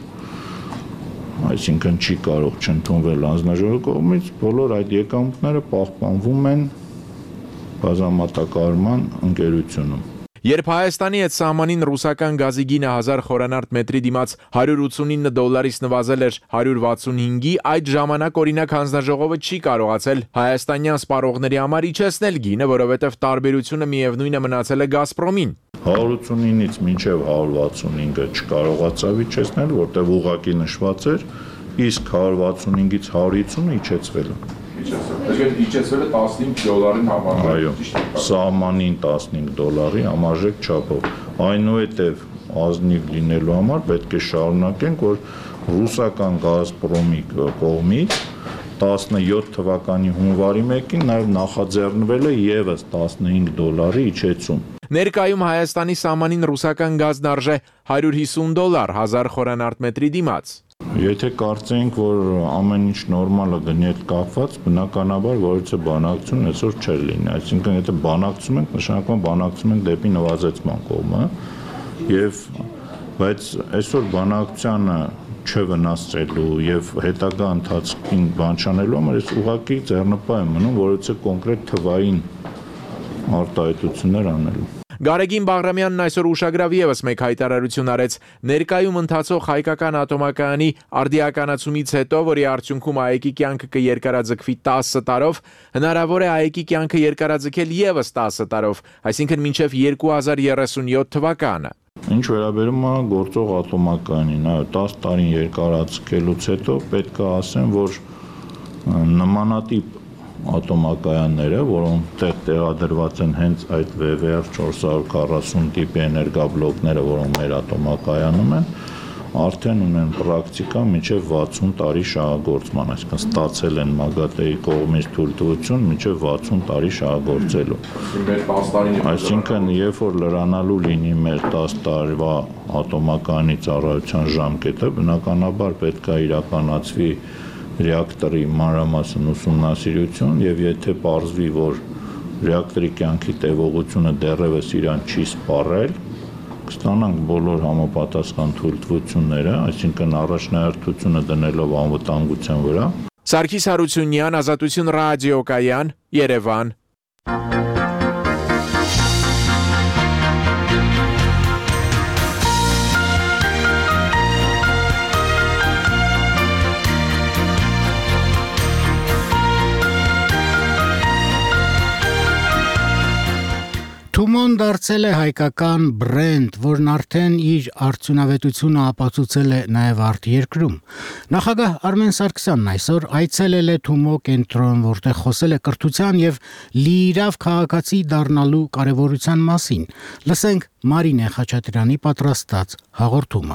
այսինքն չի կարող չընդունվել հանձնաժողովի կողմից, բոլոր այդ եկամուտները պահպանվում են գազամատակարարման ընկերությունում։ Երբ Հայաստանի հետ սահմանին ռուսական գազի գինը հազար խորանարդ մետրի դիմաց հարյուր ութսունինը դոլարից նվազել էր հարյուր վաթսունհինգի, այդ ժամանակ օրինակ հանձնաժողովը չի կարողացել հայաստանյան սպառողների համար իջեցնել գինը, որովհետև տարբերությունը միևնույնը մնացել է Գազպրոմին։ հարյուր ութսունինից մինչև հարյուր վաթսունհինգը չկարողացավ իջեցնել, որտեղ ուղղակի նշված էր, իսկ հարյուր վաթսունհինգից հարյուր հինգը իջեցվել է։ Իջեցվել, իջեցվել է տասնհինգ դոլարին համարժեք։ Այո, սահմանին տասնհինգ դոլարի համարժեք չափով։ Այնուհետև ազնիվ լինելու համար պետք է շարունակենք, որ ռուսական Գազպրոմի կողմից տասնյոթ թվականի հունվարի մեկին նաև նախաձեռնվել է ևս տասնհինգ դոլարի իջեցում։ Ներկայում Հայաստանի սահմանին ռուսական գազն արժե հարյուր հիսուն դոլար հազար խորանարդ դիմաց։ Եթե կարծենք, որ ամեն ինչ նորմալ է գնի հետ կապված, բնականաբար որևէ բանակցություն այսօր չէր լինի։ Այսինքն, եթե բանակցում ենք, նշանակում բանակցում ենք դեպի նվազեցման կողմը, եւ բայց այսօր բանակցությանը չվնասելու եւ հետագա ընթացքին բան չանելու համար ես ուղղակի ձեռնպահ եմ մնում որովհետեւ կոնկրետ թվային արտահայտություններ անելու։ Գարեգին Բաղրամյանն այսօր ուշագրավ ևս մեկ հայտարարություն արեց ներկայում ընթացող հայկական ատոմակայանի արդիականացումից հետո, որի արդյունքում ԱԷԿ-ի կյանքը կերկարաձգվի տասը տարով, հնարավոր է ԱԷԿ-ի կյանքը երկարաձգել ևս տասը տարով, այսինքն մինչև երկու հազար երեսունյոթ թվականը։ Ինչ վերաբերում է գործող ատոմակայանին, այո, տասը տարին երկարաձգելուց հետո պետք է ասեմ, որ նմանատիպ ատոմակայանները, որոնք տեղ տեղադրված են հենց այդ V V R չորս հարյուր քառասուն տիպի էներգաբլոկները, որոնք մեր ատոմակայանում են, արդեն ունեն պրակտիկա մինչև վաթսուն տարի շահագործման, այսինքն ստացել են ՄԱԳԱՏԷ-ի կողմից թույլտվություն մինչև վաթսուն տարի շահագործելու։ Այսինքն, երբ որ լրանալու լինի մեր տասը տարվա ատոմակայանի ծառայության ժամկետը, բնականաբար պետք է իրականացվի ռեակտորի մանրամասն ուսումնասիրություն եւ եթե պարզվի, որ ռեակտորի կյանքի տևողությունը դեռևս իրան չի սպառել, կստանանք բոլոր համապատասխան թույլտվությունները, այսինքն առաջնահերթությունը դնելով անվտանգության վրա։ Սարգիս Հարությունյան, Ազատություն ռադիոկայան, Երևան։ Թումոն դարձել է հայկական բրենդ, որն արդեն իր արդյունավետությունը ապացուցել է նաև արտերկրում։ Նախագահ Արմեն Սարգսյանն այսօր այցելել է Թումո կենտրոն, որտեղ խոսել է կրթության եւ լիիրավ քաղաքացի դառնալու կարեւորության մասին։ Լսենք Մարինե Խաչատրյանի պատրաստած հաղորդումը։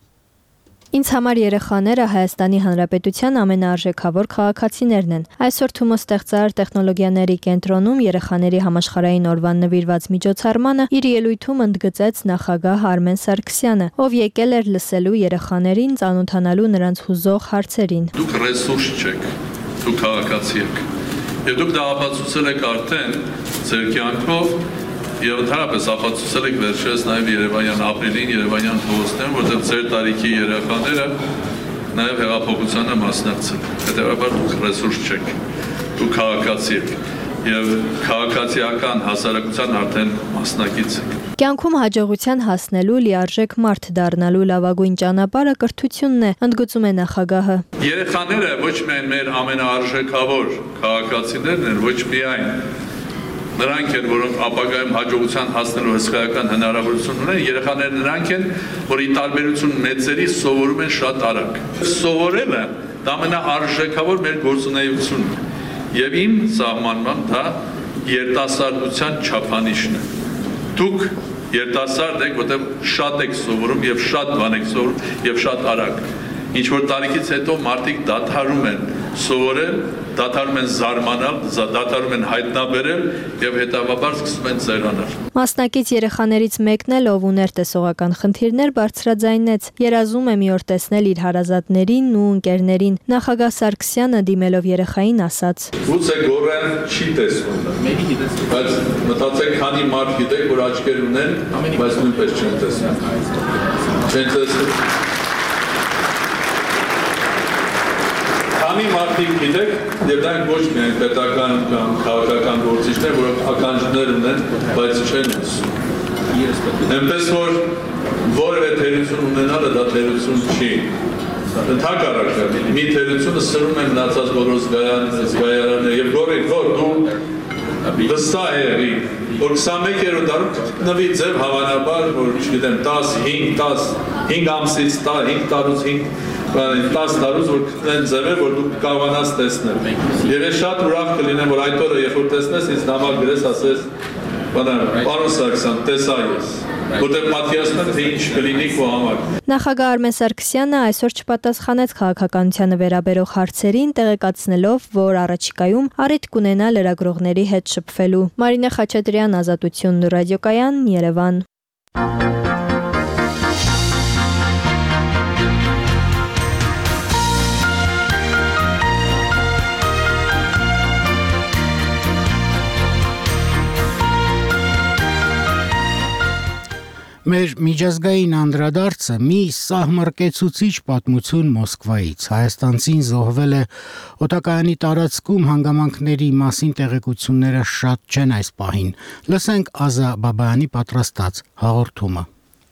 Ինձ համար երեխաները Հայաստանի Հանրապետության ամենաարժեքավոր քաղաքացիներն են։ Այսօր Թումո ստեղծարար տեխնոլոգիաների կենտրոնում երեխաների համաշխարհային օրվան նվիրված միջոցառմանը իր ելույթում ընդգծեց նախագահ Արմեն Սարգսյանը, ով եկել էր լսելու երեխաներին, ծանոթանալու նրանց հուզող հարցերին։ Դուք ռեսուրս չեք, դուք քաղաքացի եք։ Եվ դուք դա ապացուցել եք արդեն ձեր կյանքով Եվ ընդհանրապես ապացուցել եք վերջերս նաև Երևանյան ապրիլին, Երևանյան փողոցներում, որտեղ ձեր տարիքի երեխաները նաև հեղափոխությանը մասնակցել են։ Հետևաբար դուք ռեսուրս չեք, դուք քաղաքացի եք եւ քաղաքացիական հասարակության արդեն մասնակից եք։ Կյանքում հաջողության հասնելու լիարժեք մարդ դառնալու լավագույն ճանապարհը կրթությունն է, ընդգծում է նախագահը։ Երեխաները ոչ միայն մեր ամենաարժեքավոր քաղաքացիներն են, ոչ միայն նրանք են, որոնք ապագայում հաջողության հասնելու հսկայական հնարավորություն ունեն, երեխաները նրանք են, որ ի տարբերություն մեծերի սովորում են շատ արագ։ Սովորելը դա ամենաարժեքավոր մեր գործունեությունն է։ Եվ իմ սահմանման դա երիտասարդության չափանիշն է։ Դուք երիտասարդ եք, որտեղ շատ եք սովորում եւ շատ բան եք սովորում եւ շատ արագ։ Ինչ որ տարիքից հետո մարդիկ դադարում են սովորել, դադարում են զարմանալ, դադարում են հայտնաբերել եւ հետագայում սկսում են ծերանալ։ Մասնակից երեխաներից մեկն էլ, ով ուներ տեսողական խնդիրներ, բարձրաձայնեց, երազում է մի օր տեսնել իր հարազատներին ու ընկերներին։ Նախագահ Սարգսյանը դիմելով երեխային ասաց. Ո՞ւց է գորեն չի տեսնում։ Բայց մտածեք, քանի մարդ գիտեք, որ աչքեր ունեն, բայց նույնպես չեն տեսնում։ Չեն տեսնում։ Քանի մարդիկ գիտեք, եւ դա ոչ միայն պետական կամ քաղաքական գործիչներ, որոնք ականջներ ունեն, բայց չեն լսում։ Այնպես որ որևէ թերություն ունենալը դա թերություն չի։ Ընդհակառակը մի թերությունը սրում են մնացած բոլոր զգայանները եւ գորի գոր դու վստահ եղի, որ քսանմեկերորդ դարում նվի ձև հավանաբար, որ չգիտեմ, տասնհինգ, տասնհինգ ամսից, հինգ տարուց, տասը տարուց, որ կտնեն ձևեր, որ դուք կարողանաս տեսնել։ Եվ ես շատ ուրախ կլինեմ, որ այդ օրը, երբ որ տեսնես, ինձ նամակ գրես, ասես, պարոն Սարգսյան, տեսա ես, որտեղ պատկերացնում թե ինչ կլինի քո համար։ Նախագահ Արմեն Սարգսյանը այսօր չպատասխանեց քաղաքականությանը վերաբերող հարցերին, տեղեկացնելով, որ առաջիկայում առիթ կունենա լրագրողների հետ շփվելու։ Մարինե Խաչատրյան, Ազատություն ռադիոկայան, Երևան։ Մեր միջազգային անդրադարձը մի սահմռկեցուցիչ պատմություն Մոսկվայից։ Հայաստանցին զոհվել է օտակայանի տարածքում, հանգամանքների մասին տեղեկությունները շատ չեն այս պահին։ Լսենք Ազա Բաբայանի պատրաստած հաղորդումը։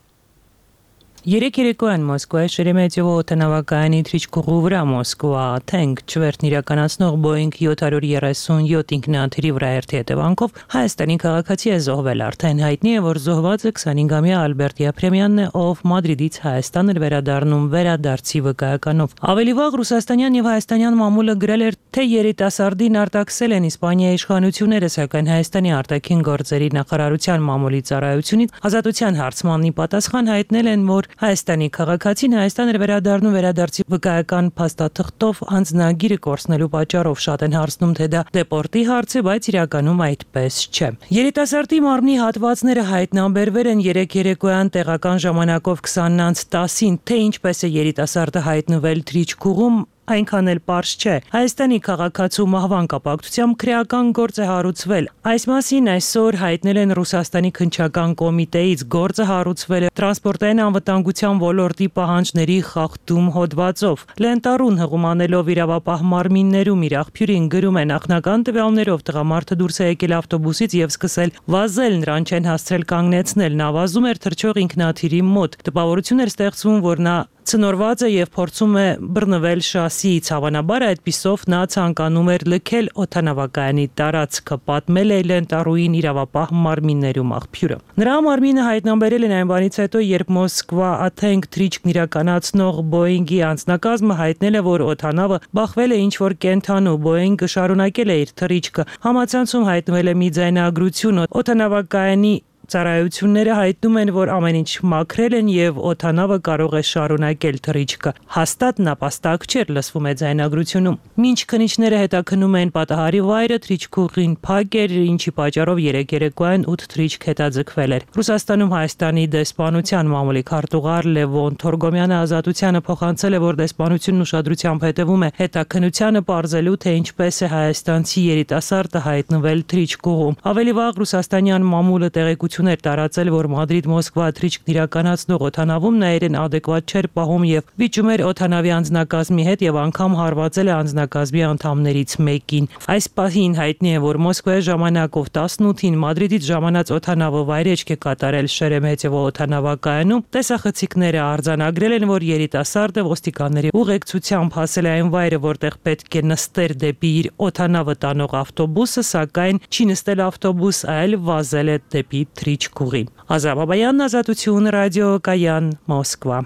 Երեք երեկոյան Մոսկվայի Շերեմետիևո օդանավակայանի թռիչքուղու վրա Մոսկվա Թենք չվերթն իրականացնող Boeing seven thirty-seven ինքնաթիռի վրաերթի հետևանքով Հայաստանի քաղաքացի է զոհվել։ Արդեն հայտնի է, որ զոհվածը twenty-five-ամյա Ալբերտ Յափրեմյանն է, ով Մադրիդից Հայաստան էր վերադառնում վերադարձի վկայականով։ Ավելի վաղ ռուսաստանյան եւ հայաստանյան մամուլը գրել էր, թե երիտասարդին արտաքսել են Իսպանիայի իշխանությունները, սակայն Հայաստանի արտաքին գործերի նախարարության մամուլի ծառայությունից ազատության հարցմանի պատասխան հայտնել են, որ Հայաստանի քաղաքացին Հայաստան էր վերադառնում վերադարձի վկայական փաստաթղթով անձնագիրը կորցնելու պատճառով։ Շատ են հարցնում, թե դա դեպորտի հարց է, բայց իրականում այդպես չէ։ Երիտասարդի մարմնի հատվածները հայտնաբերվել են երեք երեկոյան տեղական ժամանակով twenty անց ten-ին, թե ինչպես է երիտասարդը հայտնվել թռիչքուղում, այնքան էլ պարզ չէ։ Հայաստանի քաղաքացու մահվան կապակցությամբ քրեական գործ է հարուցվել։ Այս մասին այսօր հայտնել են Ռուսաստանի քննչական կոմիտեից։ Գործը հարուցվել է տրանսպորտային անվտանգության ոլորտի պահանջների խախտում հոդվածով։ Լենտարուն հղումանելով իրավապահ մարմիններում իր աղբյուրին գրում է, նախնական տվյալներով տղամարդը դուրս է եկել ավտոբուսից եւ սկսել վազել, նրան չեն հասցրել կանգնեցնել։ Նա վազում էր թռչող ինքնաթիռի մոտ։ Տպավորություն էր ստեղծվում, որ նա ցնորված է եւ փորձում է բռնվել շասիից։ Հավանաբար այդպիսով նա ցանկանում էր լքել օդանավակայանի տարածքը, պատմել է Լենտարուին իրավապահ մարմիններում աղբյուրը։ Նրա մարմինը հայտնաբերել են այն բանից հետո, երբ Մոսկվա Աթենք թռիչքն իրականացնող Boeing-ի անձնակազմը հայտնել է, որ օդանավը բախվել է ինչ-որ կենդանու։ Boeing-ը շարունակել է իր թռիչքը։ Համացանցում հայտնվել է մի ձայնագրություն օդանավակայանի Ծառայությունները հայտնում են, որ ամեն ինչ մաքրել են եւ օդանավը կարող է շարունակել թռիչքը։ Հաստատ նապաստակ չէր, լսվում է ձայնագրությունում։ Մինչ քննիչները հետաքննում են պատահարի վայրը, թռիչքուղին փակ էր, ինչի պատճառով երեք երեկոյան eight թռիչք հետաձգվել էր։ Ռուսաստանում Հայաստանի դեսպանության մամուլի քարտուղար Լևոն Թորգոմյանը Ազատությանը փոխանցել է, որ դեսպանությունն ուշադրությամբ հետևում է հետաքննությանը, պարզելու, թե ինչպես է հայաստանցի երիտասարդը հայտնվել թռիչքուղում։ Ավելի վաղ ռուսաստանյան մամուլը տեղեկություն էր տարածել, որ Մադրիդ-Մոսկվա թռիչքն իրականացնող օդանավում նա իրեն adekvat չէր պահում եւ վիճում էր օդանավի անձնակազմի հետ եւ անգամ հարվածել է անձնակազմի անդամներից մեկին։ Այս պահին հայտնի է, որ Մոսկվայի ժամանակով տասնութին Մադրիդից ժամանած օդանավը վայրեջք է կատարել Շերեմետիևո օդանավակայանում։ Տեսախցիկները արձանագրել են, որ երիտասարդը ոստիկանների ուղեկցությամբ հասել է այն վայրը, որտեղ պետք է նստեր դեպի իր օդանավը տանող ավտոբուսը, սակայն չի նստել ավտոբուս, այլ վազել է դեպի Թռիչքուղի։ Ազա Բաբայան, Ազատություն ռադիոկայան, Մոսկվա։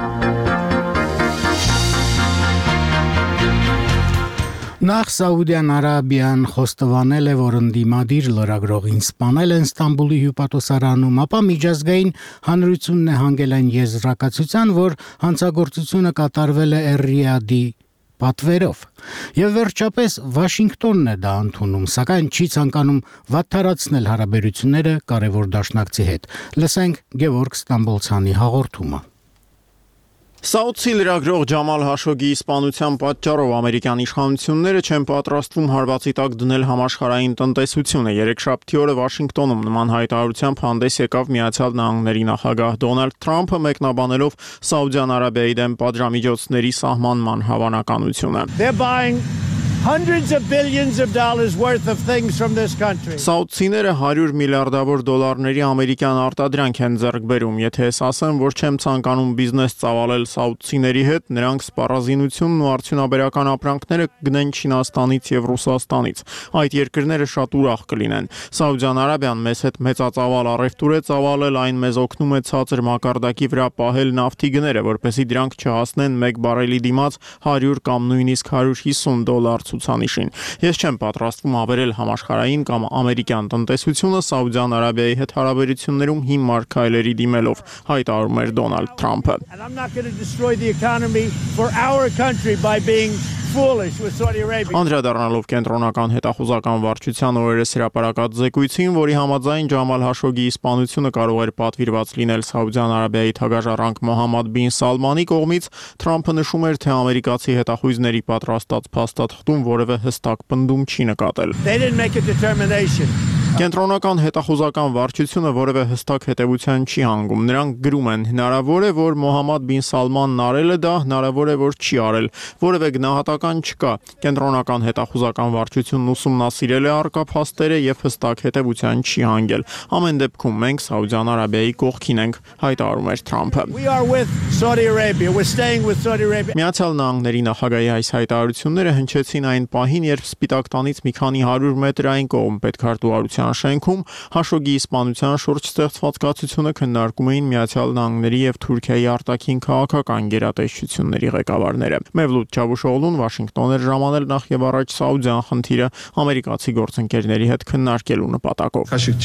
Նախ Սաուդյան Արաբիան խոստովանել է, որ ընդդիմադիր լրագրողին սպանել են Ստամբուլի հյուպատոսարանում, ապա միջազգային հանրությունն է հանգել այն եզրակացության, որ հանցագործությունը կատարվել է Ռիադի պատվերով։ Եվ վերջապես Վաշինգտոնն է դա ընդունում, սակայն չի ցանկանում վատթարացնել հարաբերությունները կարևոր դաշնակցի հետ։ Լսենք Գևորգ Ստամբոլցյանի հաղորդումը։ Սաուդցի լրագրող Ջամալ Հաշոգիի սպանության պատճառով ամերիկյան իշխանությունները չեն պատրաստվում հարվածի տակ դնել համաշխարհային տնտեսությունը։ Երեքշաբթի օրը Վաշինգտոնում նման հայտարարությամբ հանդես եկավ Միացյալ Նահանգների նախագահ Դոնալդ Թրամփը, մեկնաբանելով Սաուդյան Արաբիայի դեմ պատժամիջոցների սահմանման հավանականությունը։ hundreds of billions of dollars worth of things from this country. Սաուդցիները հարյուր միլիարդավոր դոլարների ամերիկյան արտադրանք են ձեռք բերում, եթե ես ասեմ, որ չեմ ցանկանում բիզնես ծավալել սաուդցիների հետ, նրանք սպառազինությունն ու արդյունաբերական ապրանքները կգնեն Չինաստանից եւ Ռուսաստանից։ Այդ երկրները շատ ուրախ կլինեն։ Սաուդյան Արաբիան մեզ հետ մեծածավալ առևտուր է ծավալել, այն մեզ օգնում է ցածր մակարդակի վրա պահել նավթի գները, որպեսզի դրանք չհասնեն մեկ բարելի դիմաց հարյուր կամ նույնիսկ հարյուր հիսուն դոլար ցուցանիշին։ Ես չեմ պատրաստվում ավերել համաշխարհային կամ ամերիկյան տնտեսությունը Սաուդյան Արաբիայի հետ հարաբերություններում հիմար քայլերի դիմելով, հայտարարում էր Դոնալդ Թրամփը։ And I'm not going to destroy the economy for our country by being foolish with Saudi Arabia. Անդրադառնալով կենտրոնական հետախուզական վարչության օրերս հրապարակած զեկույցին, որի համաձայն Ջամալ Հաշոգիի սպանությունը կարող էր պատվիրված լինել Սաուդյան Արաբիայի թագաժառանգ Մոհամմադ բին Սալմանի կողմից, Թրամփը նշում էր, թե ամերիկացի հետախույզների պատրաստած փաստաթղթում որևէ հստակ պնդում չի նկատել։ They didn't make a determination. Կենտրոնական հետախուզական վարչությունը որևէ հստակ հետևության չի հանգում։ Նրանք գրում են. հնարավոր է, որ Մոհամմադ բին Սալմանն արել է դա, հնարավոր է, որ չի արել։ Որևէ գնահատական չկա։ Կենտրոնական հետախուզական վարչությունն ուսումնասիրել է առկա փաստերը եւ հստակ հետևության չի հանգել։ Ամեն դեպքում մենք Սաուդյան Արաբիայի կողքին ենք, հայտարարում էր Թրամփը։ We are with Saudi Arabia. We're staying with Saudi Arabia. Միացյալ Նահանգների նախագահի այս հայտարարությունները հնչեցին այն պահին, երբ Սպիտակ տանից մի քանի հարյուր մետր այն կողմ պետքարտուղարության շենքում Հաշոգիի սպանության շուրջ ստեղծված կացությունը քննարկում էին Միացյալ Նահանգների եւ Թուրքիայի արտաքին քաղաքական գերատեսչությունների ղեկավարները։ Մևլութ Չավուշօղլուն Վաշինգտոն էր ժամանել նախ եւ առաջ Սաուդյան խնդիրը ամերիկացի գործընկերների հետ քննարկելու նպատակով։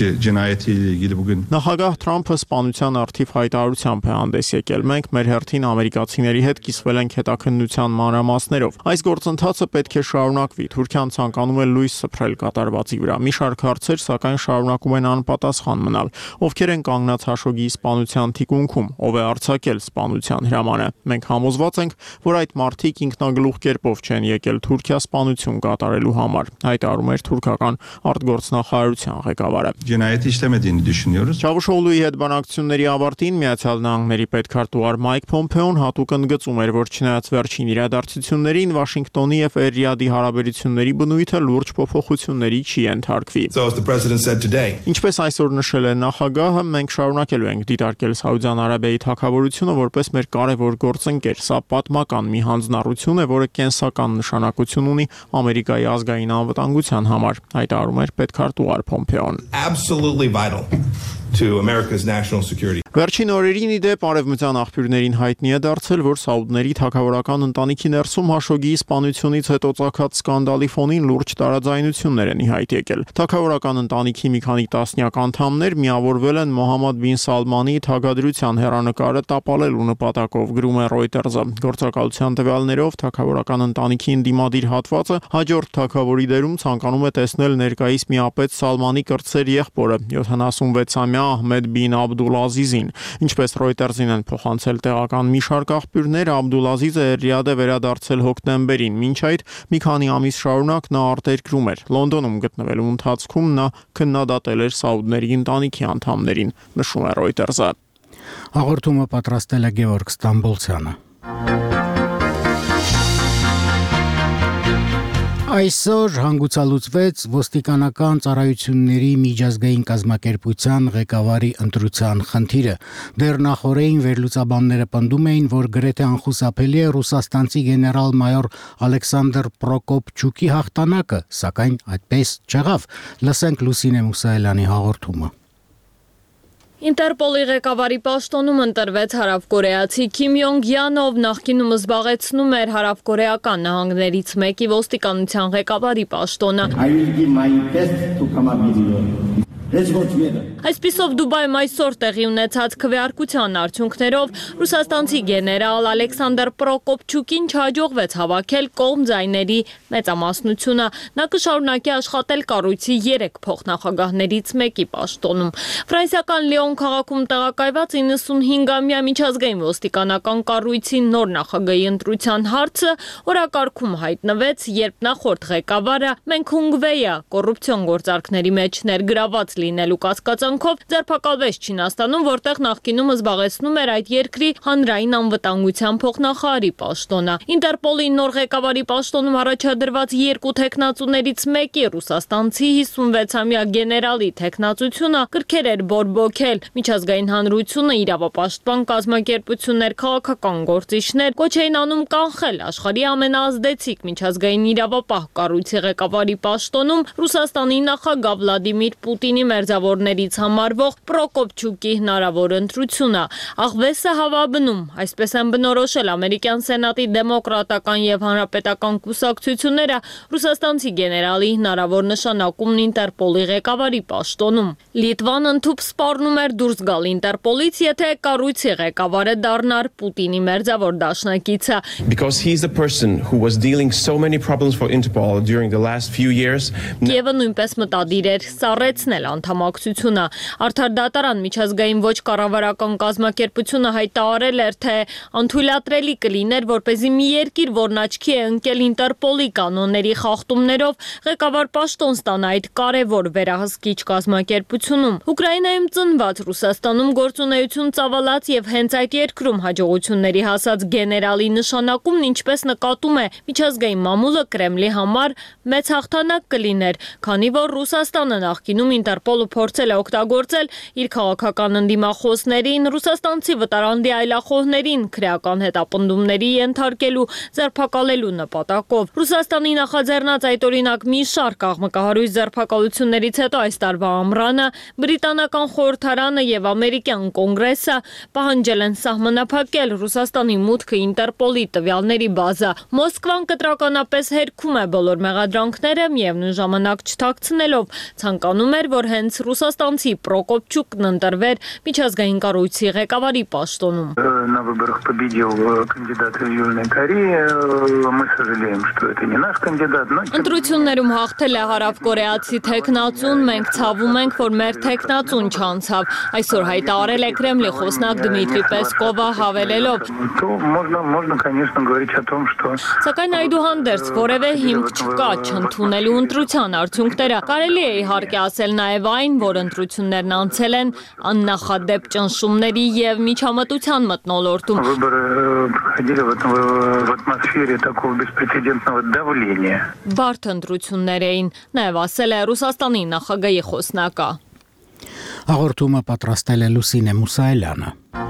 Նախագահ Թրամփը սպանության արդիվ հայտարարությամբ է հանդես եկել։ Մենք մեր հերթին ամերիկացիների հետ կիսվել ենք հետաքննության մանրամասներով։ Այս գործընթացը պետք է շարունակվի։ Թուրքիան ցանկանում է լույս սփռել կատարվածի վրա։ Մի շարք հարցեր սակայն շարունակում են անպատասխան մնալ։ Ովքեր են կանգնած Հաշոգիի սպանության թիկունքում, ով է արձակել սպանության հրամանը։ Մենք համոզված ենք, որ այդ մարդիկ ինքնագլուխ կերպով չեն եկել Թուրքիա սպանություն կատարելու համար, հայտարարում էր թուրքական արտգործնախարարության ղեկավարը։ Չավուշօղլուի հետ բանակցությունների ավարտին Միացյալ Նահանգների պետքարտուղար Մայք Փոմփեոն հատուկ ընդգծում էր, որ չնայած վերջին իրադարձություններին Վաշինգտոնի եւ Էրիադի հարաբերությունների բնույթը լուրջ փոփոխությունների չի ենթարկվի։ Ինչպես այսօր նշել է նախագահը, մենք շարունակելու ենք դիտարկել Սաուդյան Արաբիայի թագավորությունը որպես մեր կարևոր գործընկեր։ Սա պատմական մի հանձնառություն է, որը կենսական նշանակություն ունի Ամերիկայի ազգային անվտանգության համար, հայտարարում էր պետքարտուղար Փոմփեոն։ Absolutely vital to America's national security. Վերջին օրերին ի դեպ արևմտյան աղբյուրներին հայտնի է դարձել, որ Սաուդների թագավորական ընտանիքի ներսում Հաշոգիի սպանությունից հետո ծագած սկանդալի ֆոնին լուրջ տարաձայնություններ են ի հայտ եկել։ Թագավորական ընտանիքի մի քանի տասնյակ անդամներ միավորվել են Մոհամմադ բին Սալմանի թագադրության հեռանկարը տապալելու նպատակով, գրում է Reuters-ը։ Գործակալության տվյալներով թագավորական ընտանիքի ընդդիմադիր հատվածը հաջորդ թագավորի դերում ցանկանում է տեսնել ներկայիս միապետ Սալմանի կրտսեր եղբորը յոթանասունվեցամյա Ահմեդ բին Աբդուլազիզին։ Ինչպես Reuters-ին են փոխանցել տեղական մի շարք աղբյուրներ, Աբդուլազիզը Էրիադ է վերադարձել հոկտեմբերին, մինչ այդ մի քանի ամիս շարունակ նա արտերկրում էր։ Լոնդոնում գտնվելու ընթացքում նա քննադատել էր Սաուդների ընտանիքի անդամներին, նշում է Reuters-ը։ Հաղորդումը պատրաստել է Գևորգ Ստամբոլցյանը։ Այսօր հանգուցալուծվեց ոստիկանական ծառայությունների միջազգային կազմակերպության ղեկավարի ընտրության խնդիրը։ Դեռ նախորդին վերլուծաբանները պնդում էին, որ գրեթե անխուսափելի է ռուսաստանցի գեներալ-մայոր Ալեքսանդր Պրոկոպչուկի հաղթանակը, սակայն այդպես չեղավ։ Լսենք Լուսինե Մուսայելյանի հաղորդումը։ Ինտերպոլի ղեկավարի պաշտոնում ընտրվեց հարավկորեացի Քիմ Յոնգ Յանով, նախկինում զբաղեցնում էր հարավկորեական նահանգներից մեկի ոստիկանության ղեկավարի պաշտոնը։ Այսպիսով Դուբայում այսօր տեղի ունեցած քվեարկության արդյունքներով ռուսաստանցի գեներալ Ալեքսանդր Պրոկոպչուկին չհաջողվեց հավաքել կողմ ձայների մեծամասնությունը։ Նա կշարունակի աշխատել կառույցի երեք փոխնախագահներից մեկի պաշտոնում։ Ֆրանսիական Լիոն քաղաքում տեղակայված իննսունհինգամյա միջազգային ոստիկանական կառույցի նոր նախագահի ընտրության հարցը օրակարգում հայտնվեց, երբ նախորդ ղեկավարը Մենգ Հունգվեյը կոռուպցիոն գործարքների մեջ ներգրաված լինելու կասկածանքով ձերբակալվեց Չինաստանում, որտեղ նախկինում զբաղեցնում էր այդ երկրի հանրային անվտանգության փոխնախարարի պաշտոնը։ Ինտերպոլի նոր ղեկավարի պաշտոնում առաջադրված երկու տեխնացուներից մեկի ռուսաստանցի հիսունվեցամյա գեներալի տեխնացությունը կրքեր էր բորբոքել։ Միջազգային հանրությունը, իրավապաշտպան կազմակերպություններ, քաղաքական գործիչներ կոչ էին անում կանխել աշխարհի ամենաազդեցիկ միջազգային իրավապահ կառույցի ղեկավարի պաշտոնում Ռուսաստանի նախագահ Վլադիմիր Պուտինի մերձավորներից համարվող Պրոկոպչուկի հնարավոր ընտրությունը։ Աղվեսը հավաբնում, այսպես են բնորոշել ամերիկյան սենատի դեմոկրատական եւ հանրապետական կուսակցությունները ռուսաստանցի գեներալի հնարավոր նշանակումն Ինտերպոլի ղեկավարի պաշտոնում։ Լիտվան ընդհուպ սպառնում էր դուրս գալ Ինտերպոլից, եթե կառույցի ղեկավարը դառնար Պուտինի մերձավոր դաշնակիցը։ Because he is the person who was dealing so many problems for Interpol during the last few years. Կիևը նույնպես մտադիր էր սառեցնել անդամակցությունը։ Արդար դատարան միջազգային ոչ կառավարական կազմակերպությունը հայտարարել էր, թե անթույլատրելի կլիներ, որպեսզի մի երկիր, որն աչքի է ընկել Ինտերպոլի կանոնների խախտումներով, ղեկավար պաշտոն ստանա այդ կարևոր վերահսկիչ կազմակերպությունում։ Ուկրաինայում ծնված, Ռուսաստանում գործունեություն ծավալած եւ հենց այդ երկրում հաջողությունների հասած գեներալի նշանակումն, ինչպես նկատում է միջազգային մամուլը, Կրեմլի համար մեծ հաղթանակ կլիներ, քանի որ Ռուսաստանը նախկինում Ինտերպոլը փորձել է օգտագործել իր քաղաքական ընդդիմախոսներին, ռուսաստանցի վտարանդի այլախոհներին քրեական հետապնդումների ենթարկելու, ձերբակալելու նպատակով։ Ռուսաստանի նախաձեռնած այդ օրինակ մի շարք աղմկահարույց ձերբակալություններից հետո այս տարվա ամռանը բրիտանական խորհրդարանը եւ ամերիկյան կոնգրեսը պահանջել են սահմանափակել Ռուսաստանի մուտքը Ինտերպոլի տվյալների բազա։ Մոսկվան կտրականապես հերքում է բոլոր մեղադրանքները, միևնույն ժամանակ չթաքցնելով, ցանկանում էր, որ հենց ռուսաստանցի Պրոկոպչուկն ընտրվեր միջազգային կառույցի ղեկավարի պաշտոնում։ На выборах победил кандидат из Южной Кореи. Мы сожалеем, что это не наш кандидат, но Ընտրություններում հաղթել է հարավկորեացի տեխնացուն, մենք ցավում ենք, որ մեր տեխնացուն չանցավ։ Այսօր հայտարարել է Կրեմլի խոսնակ Դմիտրի Պեսկովը հավելելով. можно можно, конечно, говорить о том, что Սակայն այդուհանդերձ որևէ հիմք չկա չընդունելու ընտրության արդյունքները։ Կարելի է իհարկե ասել նաև այն, որ ընտրություններն անցել են աննախադեպ ճնշումների եւ միջամտության մթնոլորտում։ выборы проходили в этом в атмосфере такого беспрецедентного давления. Բարդ ընտրություններ էին, նաև ասել է Ռուսաստանի նախագահի խոսնակը։ Հաղորդումը պատրաստել է Լուսինե Մուսայելյանը։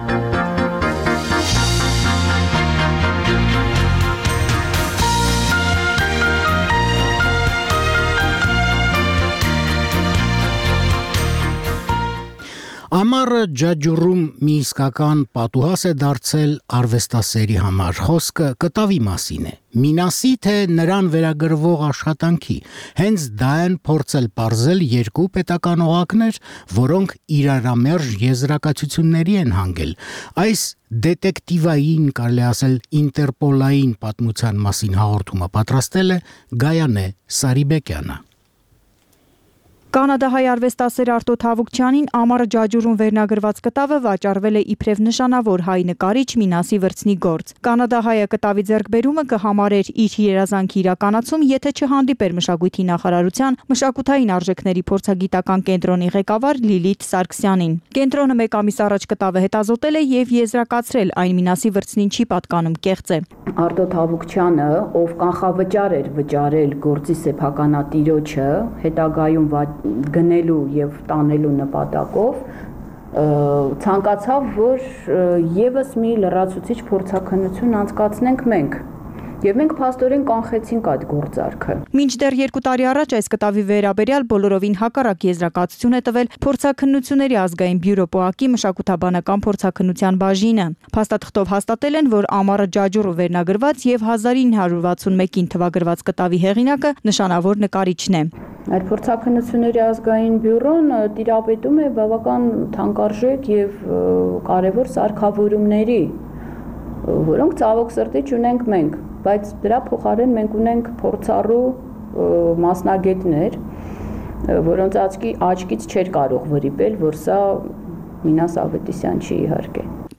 Ամառը ջաջուրում մի իսկական պատուհաս է դարձել արվեստասերի համար։ Խոսքը կտավի մասին է։ Մինասի թե նրան վերագրվող աշխատանքի։ Հենց դա են փորձել պարզել երկու պետական օղակներ, որոնք իրարամերժ եզրակացությունների են հանգել։ Այս դետեկտիվային, կարելի ասել ինտերպոլային պատմության մասին հաղորդումը պատրաստել է Գայանե Սարիբեկյանը։ Կանադահայ արվեստասեր Արտո Թավուկչյանին ամառը ջաջուրում վերնագրված կտավը վաճառվել է իբրև նշանավոր հայ նկարիչ Մինասի վրձնի գործ։ Կանադահայը կտավի ձեռքբերումը կհամարեր իր երազանքի իրականացում, եթե չհանդիպեր մշակույթի նախարարության մշակութային արժեքների փորձագիտական կենտրոնի ղեկավար Լիլիթ Սարգսյանին։ Կենտրոնը մեկ ամիս առաջ կտավը հետազոտել է եւ եզրակացրել այն Մինասի վրձնին չի պատկանում կեղծ է։ Արտո Թավուկչյանը, ով կանխավճար էր վճարել գործի սեփականատիրոջը, հետագայում գնելու եւ տանելու նպատակով ցանկացավ, որ եւս մի լրացուցիչ փորձաքննություն անցկացնենք մենք։ Եվ մենք փաստորեն կանխեցինք այդ գործարքը։ Մինչդեռ երկու տարի առաջ այս կտավի վերաբերյալ բոլորովին հակառակ եզրակացություն է տվել Փորձաքննությունների ազգային բյուրո ՊՕԱԿ-ի մշակութաբանական փորձաքննության բաժինը։ Փաստաթղթով հաստատել են, որ ամառը ջաջուրը վերնագրված եւ հազար ինը հարյուր վաթսունմեկին թվագրված կտավի հեղինակը նշանավոր նկարիչն է։ Այդ փորձաքննությունների ազգային բյուրոն տիրապետում է բավական թանկարժեք եւ կարեւոր սարքավորումների, որոնք ցավոք սրտի չունենք մենք, բայց դրա փոխարեն մենք ունենք փորձառու մասնագետներ, որոնց աչքի աչքից չէր կարող վրիպել, որ սա Մինաս Ավետիսյան չի իհարկե։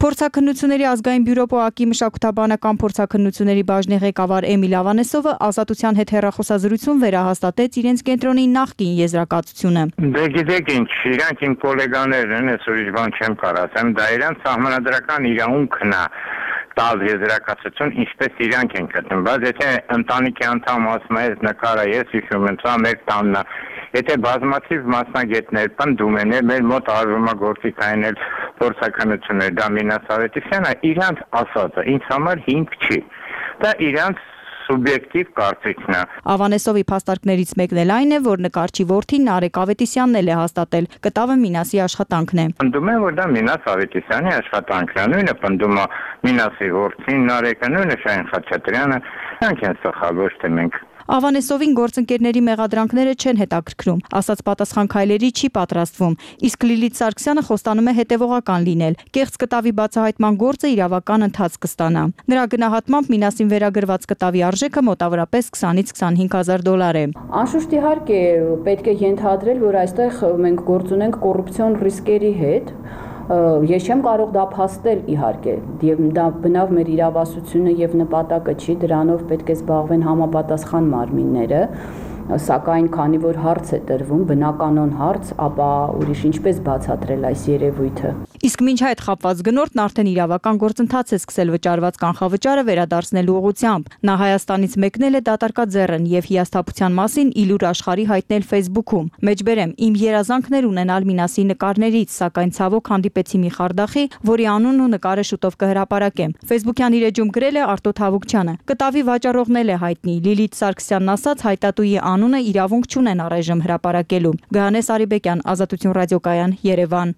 Փորձաքննությունների ազգային բյուրո ՊՕԱԿ-ի մշակութաբանական փորձաքննությունների բաժնի ղեկավար Էմիլ Ավանեսովը Ազատության հետ հեռախոսազրույցում վերահաստատեց իրենց կենտրոնի նախկին եզրակացությունը։ Դե գիտեք ինչ, իրանք իմ գոլեգաներն են, ես ուրիշ բան չեմ կարող ասեմ, դա իրանք սահմանադրական իրավունքն է տալ եզրակացություն, ինչպես իրանք են գտնում, բայց եթե ընտանիքի անդամ ասում է, նկարը ես հիշում եմ, սա մեր տանն է, եթե բազմաթիվ մասնագետներ պնդում են, մեր մոտ արվում է գործիքային էլ փորձաքննություններ, դա Մինաս Ավետիսյանը իրանք ասածը ինձ համար հիմք չի, դա իրանք սուբյեկտիվ կարծիքն է։ Ավանեսովի փաստարկներից մեկն էլ այն է, որ նկարչի որդին Նարեկ Ավետիսյանն էլ է հաստատել, կտավը Մինասի աշխատանքն է։ Պնդում են, որ դա Մինաս Ավետիսյանի աշխատանքն է, նույնը պնդում է Մինասի որդին Նարեկը, նույնը Շահին Խաչատրյանը, նրանք են սխալ, ոչ թե մենք։ Ավանեսովին գործընկերների մեղադրանքները չեն հետաքրքրում, ասաց պատասխան քայլերի չի պատրաստվում, իսկ Լիլիթ Սարգսյանը խոստանում է հետևողական լինել, կեղծ կտավի բացահայտման գործը իրավական ընթացք կստանա։ Նրա գնահատմամբ Մինասին վերագրված կտավի արժեքը մոտավորապես քսանից քսանհինգ հազար դոլար է։ Անշուշտ իհարկե պետք է ենթադրել, որ այստեղ մենք գործ ունենք կոռուպցիոն ռիսկերի հետ։ Ես չեմ կարող դա փաստել իհարկե, եւ դա բնավ մեր իրավասությունը եւ նպատակը չի, դրանով պետք է զբաղվեն համապատասխան մարմինները, սակայն քանի որ հարց է տրվում, բնականon հարց, ապա ուրիշ ինչպես բացատրել այս երևույթը։ Իսկ մինչ այդ խապված գնորդն արդեն իրավական գործընթաց է սկսել վճարված կանխավճարը վերադարձնելու ուղղությամբ։ Նա Հայաստանից մեկնել է դատարկաձեռն եւ հիասթափության մասին իլուր աշխարհի հայտնել Facebook-ում։ Մեջբերեմ, իմ երազանքներ ունենալ Մինասի նկարներից, սակայն ցավոք հանդիպեցի մի խարդախի, որի անունն ու նկարը շուտով կհրապարակեմ։ Facebook-յան իր էջում գրել է Արտոտ Հավուկչյանը։ Կտավի վաճառողն էլ է հայտնի։ Լիլիթ Սարգսյանն ասաց, հայտատուի անունը իրավունք չունեն առայժմ հրապարակելու։ Գահանես Արիբեկյան, Ազատություն ռադիոկայան, Երևան։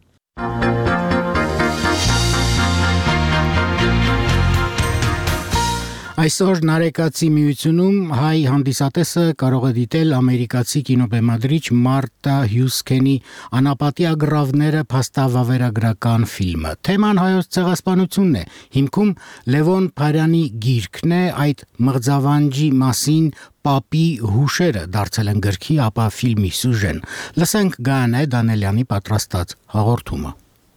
Այսօր Նարեկացի միությունում հայ հանդիսատեսը կարող է դիտել ամերիկացի կինոբեմադրիչ Մարտա Հյուսքենի «Անապատի ագռավները» փաստավավերագրական ֆիլմը։ Թեման հայոց ցեղասպանությունն է, հիմքում Լևոն Փարյանի գիրքն է, այդ մղձավանջի մասին Պապի հուշերը դարձել են գրքի, ապա ֆիլմի սյուժեն։ Լսենք Գայանե Դանելյանի պատրաստած հաղորդումը։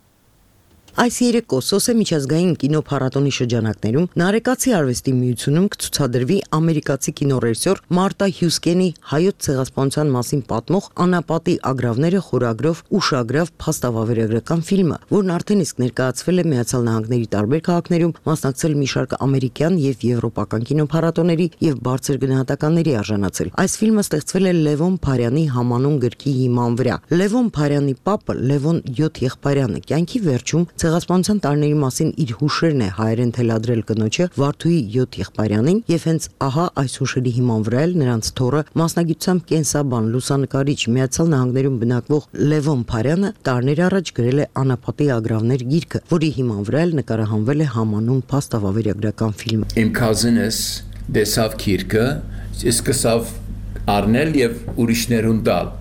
Այս երեկո Սոսե միջազգային կինոփառատոնի շրջանակներում Նարեկացի արվեստի միությունում կցուցադրվի ամերիկացի կինոռեժիսոր Մարտա Հյուսքենի հայոց ցեղասպանության մասին պատմող «Անապատի ագռավները» խորագրով ուշագրավ փաստավավերագրական ֆիլմը, որն արդեն իսկ ներկայացվել է Միացյալ Նահանգների տարբեր քաղաքներում, մասնակցել մի շարք ամերիկյան եւ եվրոպական կինոփառատոների եւ բարձր գնահատականների արժանացել։ Այս ֆիլմը ստեղծվել է Լևոն Փարյանի համանուն գրքի հիման վրա։ Լևոն Փարյանի պապը Լևոն յոթ Եղբայրյանը կյանքի վերջում ցեղասպանության տարիների մասին իր հուշերն է հայերեն թելադրել կնոջը Վարդուհի յոթ Եղբայրյանին եւ հենց ահա այս հուշերի հիման վրա էլ նրանց թոռը մասնագիտությամբ կենսաբան լուսանկարիչ Միացյալ Նահանգներում բնակվող Լևոն Փարյանը տարիներ առաջ գրել է «Անապատի ագռավներ» գիրքը, որի հիման վրա էլ նկարահանվել է համանուն փաստավավերագրական ֆիլմը։ Իմ cousin-ս դեսավ գիրքը, սկսավ առնել եւ ուրիշներուն տալ։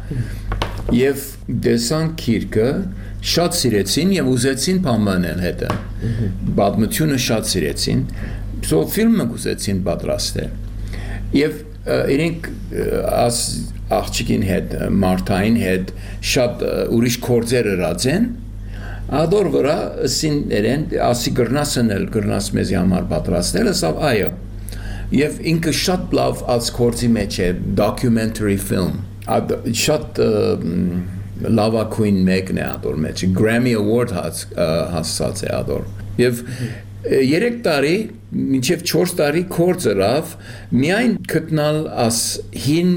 Եվ դեսան գիրքը շատ սիրեցին եւ ուզեցին բամանել հետը։ Պատմությունը շատ սիրեցին, so ֆիլմը ուզեցին պատրաստել։ Եվ իրենք աս աղջիկին հետ, Մարտային հետ շատ ուրիշ գործեր ըրած են, ադոր վրա սին երեն ասի գրնասն էլ գրնաս մեզի համար պատրաստել, ասավ այո։ Եվ ինքը շատ լավ als գործի մեջ է, documentary film, շատ լավագույն մեկն է ադոր մեջ, Grammy Award հասած է ադոր։ Եվ երեք տարի, մինչև չորս տարի կորձ ըրավ, միայն գտնալ աս հին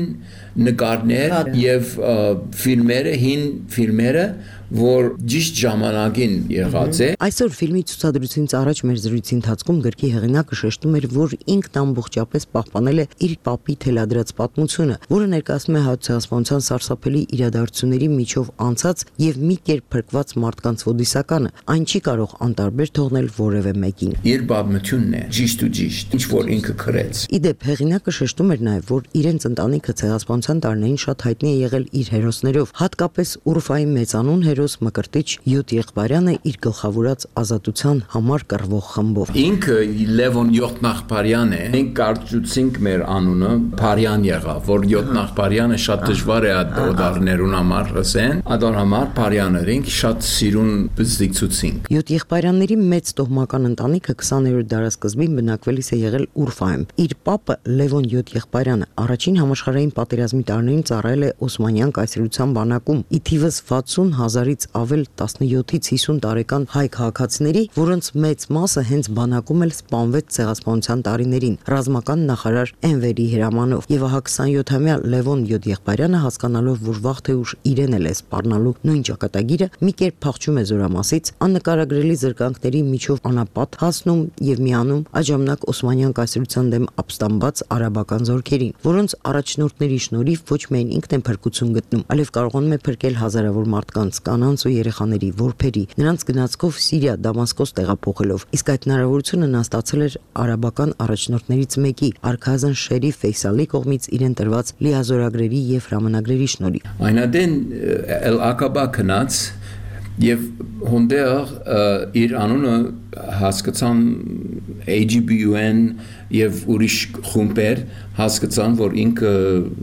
նկարներ եւ ֆիլմերը, հին ֆիլմերը, որ ճիշտ ժամանակին եղած է։ Այսօր ֆիլմի ցուցադրությունից առաջ մեր զրույցի ընթացքում գրքի հեղինակը շեշտում էր, որ ինքն ամբողջապես պահպանել է իր պապի թելադրած պատմությունը, որը ներկայացնում է հայոց ցեղասպանության սարսափելի իրադարձությունների միջով անցած եւ մի կերպ փրկված մարդկանց ոդիսականը, այն չի կարող անտարբեր թողնել որևէ մեկին։ Իր պատմությունն է, ճիշտ ու ճիշտ, ինչ որ ինքը քրեց։ Իդեպ հեղինակը շեշտում էր նաև, որ իրենց ընտանիքը ցեղասպանության տարիներին շատ հայտնի է եղել իր հերոսներով, հատկապես Ուրֆայի մեծանուն հերոս Մկրտիչ Յուտ Եղբայրյանը իր գլխավորած ազատության համար կռվող խմբով։ Ինքը Լևոն Յոթնախպարյան է, մենք կարծուցինք մեր անունը Փարյան եղավ, որ Յոթնախպարյանը շատ դժվար է օդարներուն համար ասեն, ադոր համար Փարյաներին շատ սիրուն բզդիկցուցինք։ Յուտ Եղբայրյանների մեծ տոհմական ընտանիքը քսաներորդ դարասկզբին բնակվելիս է եղել Ուրֆայում։ Իր պապը Լևոն Յուտ Եղբայրյանը առաջին համաշխարհային պատերազմի տարիներին ծառայել է Օսմանյան կայսրության բանակում, ի թիվս վաթսուն հազարից ավել տասնյոթից հիսուն տարեկան հայ քաղաքացիների, որոնց մեծ մասը հենց բանակում էլ սպանվեց ցեղասպանության տարիներին, ռազմական նախարար Էնվերի հրամանով։ Եվ ահա քսանյոթամյա Լևոն Յուտ Եղբայրյանը, հասկանալով, որ վաղ թե ուշ իրեն էլ է սպառնալու նույն ճակատագիրը, մի կերպ փախչում է Զորամասից, աննկարագրելի զրկանքների միջով անապատ հասնում եւ միանում այժմնակ Օսմանյան կայսրության դեմ ապստամբած արաբական զորքերին, որոնց առաջնորդների շնորհիվ ոչ միայն ինքն է փրկություն գտնում, այլև կարողանում է փրկել հազարավոր մարդկանց, կանանց ու երեխաների, որբերի, նրանց գնացքով Սիրիա, Դամասկոս տեղափոխելով։ Իսկ այդ հնարավորությունը նա ստացել էր արաբական առաջնորդներից մեկի, արքայազն Շերիֆ Ֆեյսալի կողմից իրեն տրված լիազորագրերի եւ հրամանագրերի շնորհիվ։ Այնադեն Էլ Ակաբա քնած եւ հոնդեր իր անունը հասկացան A G B U N եւ ուրիշ խումբեր հասկացան, որ ինքը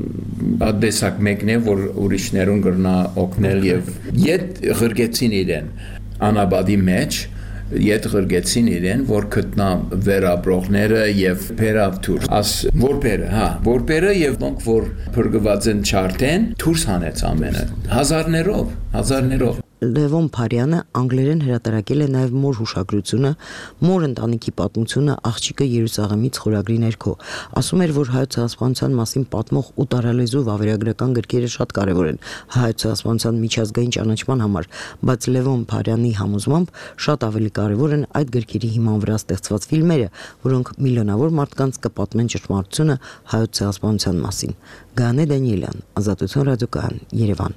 ադեսակ մեկն է, որ ուրիշներուն գրնա օգնել եւ իդ ղրգեցին իրեն անաբադի մեջ, իդ ղրգեցին իրեն, որ գտնա վերաբրողները եւ փերավթուր աս որբերը, հա, որբերը եւ դոնք որ փրկված են չարտեն, դուրս հանեց ամենը հազարներով, հազարներով։ Լևոն Փարյանը անգլերեն հրատարակել է նաև մոր հուշագրությունը, մոր ընտանիքի պատմությունը աղջիկը Երուսաղեմից խորագրի ներքո։ Ասում էր, որ հայոց ցեղասպանության մասին պատմող ու տարալեզու վավերագրական գրքերը շատ կարևոր են հայոց ցեղասպանության միջազգային ճանաչման համար, բայց Լևոն Փարյանի համոզմամբ շատ ավելի կարևոր են այդ գրքերի հիման վրա ստեղծված ֆիլմերը, որոնք միլիոնավոր մարդկանց կպատմեն ճշմարտությունը հայոց ցեղասպանության մասին։ Գանե Դանիելյան, Ազատություն ռադիոկայան, Երևան։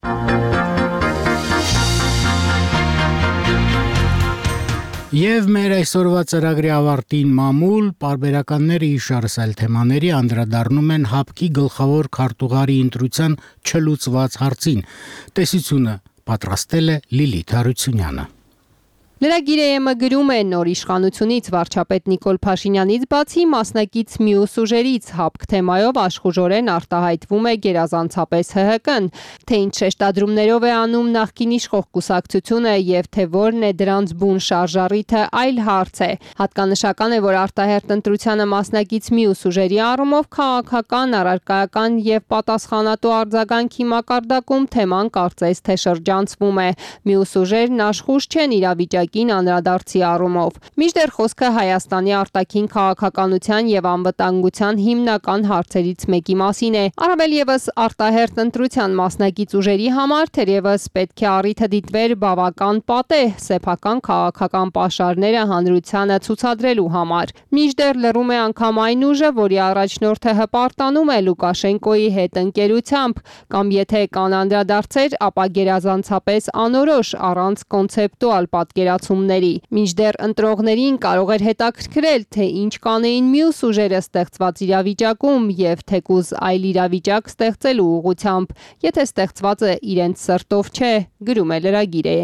Եվ մեր այսօրվա ծրագրի ավարտին մամուլ պարբերականները իշարսալ թեմաների անդրադառնում են հապկի գլխավոր քարտուղարի ընտրության չլուծված հարցին։ Տեսությունը պատրաստել է Լիլիթ Հարությունյանը։ Լրագիրը գրում է նոր իշխանությունից վարչապետ Նիկոլ Փաշինյանից բացի մասնակից մյուս ուժերից հապկ թեմայով աշխուժորեն արտահայտվում է գերազանցապես H H K-ն, թե ինչ շեշտադրումներով է անում նախկին իշխող կուսակցությունը եւ թե որն է դրանց բուն շարժառիթը այլ հարց է։ Հատկանշական է, որ արտահերտ ընտրությանը մասնակից մյուս ուժերի առումով քաղաքական, առարկայական եւ պատասխանատու արձագանքի մակարդակում թեման կարծես թե շրջանցվում է։ Մյուս ուժերն աշխուժ չեն իրավիճակի անդրադարձի առումով։ Մինչդեռ խոսքը Հայաստանի արտաքին քաղաքականության եւ անվտանգության հիմնական հարցերից մեկի մասին է։ Առավել եւս արտահերտ ընտրության մասնակից ուժերի համար թերևս պետք է առիթը դիտվեր բավական պատեհ սեփական քաղաքական պաշարները հանրությանը ցուցադրելու համար։ Մինչդեռ լռում է անգամ այն ուժը, որի առաջնորդը հպարտանում է Լուկաշենկոյի հետ ընկերությամբ, կամ եթե կան անդրադարձեր, ապա գերազանցապես անորոշ առանց կոնցեպտուալ պատկերացումների։ Մինչդեռ ընտրողներին կարող էր հետաքրքրել, թե ինչ կանեին մյուս ուժերը ստեղծված իրավիճակում եւ թեկուզ այլ իրավիճակ ստեղծելու ուղղությամբ, եթե ստեղծվածը իրենց սրտով չէ, գրում է լրագիրը։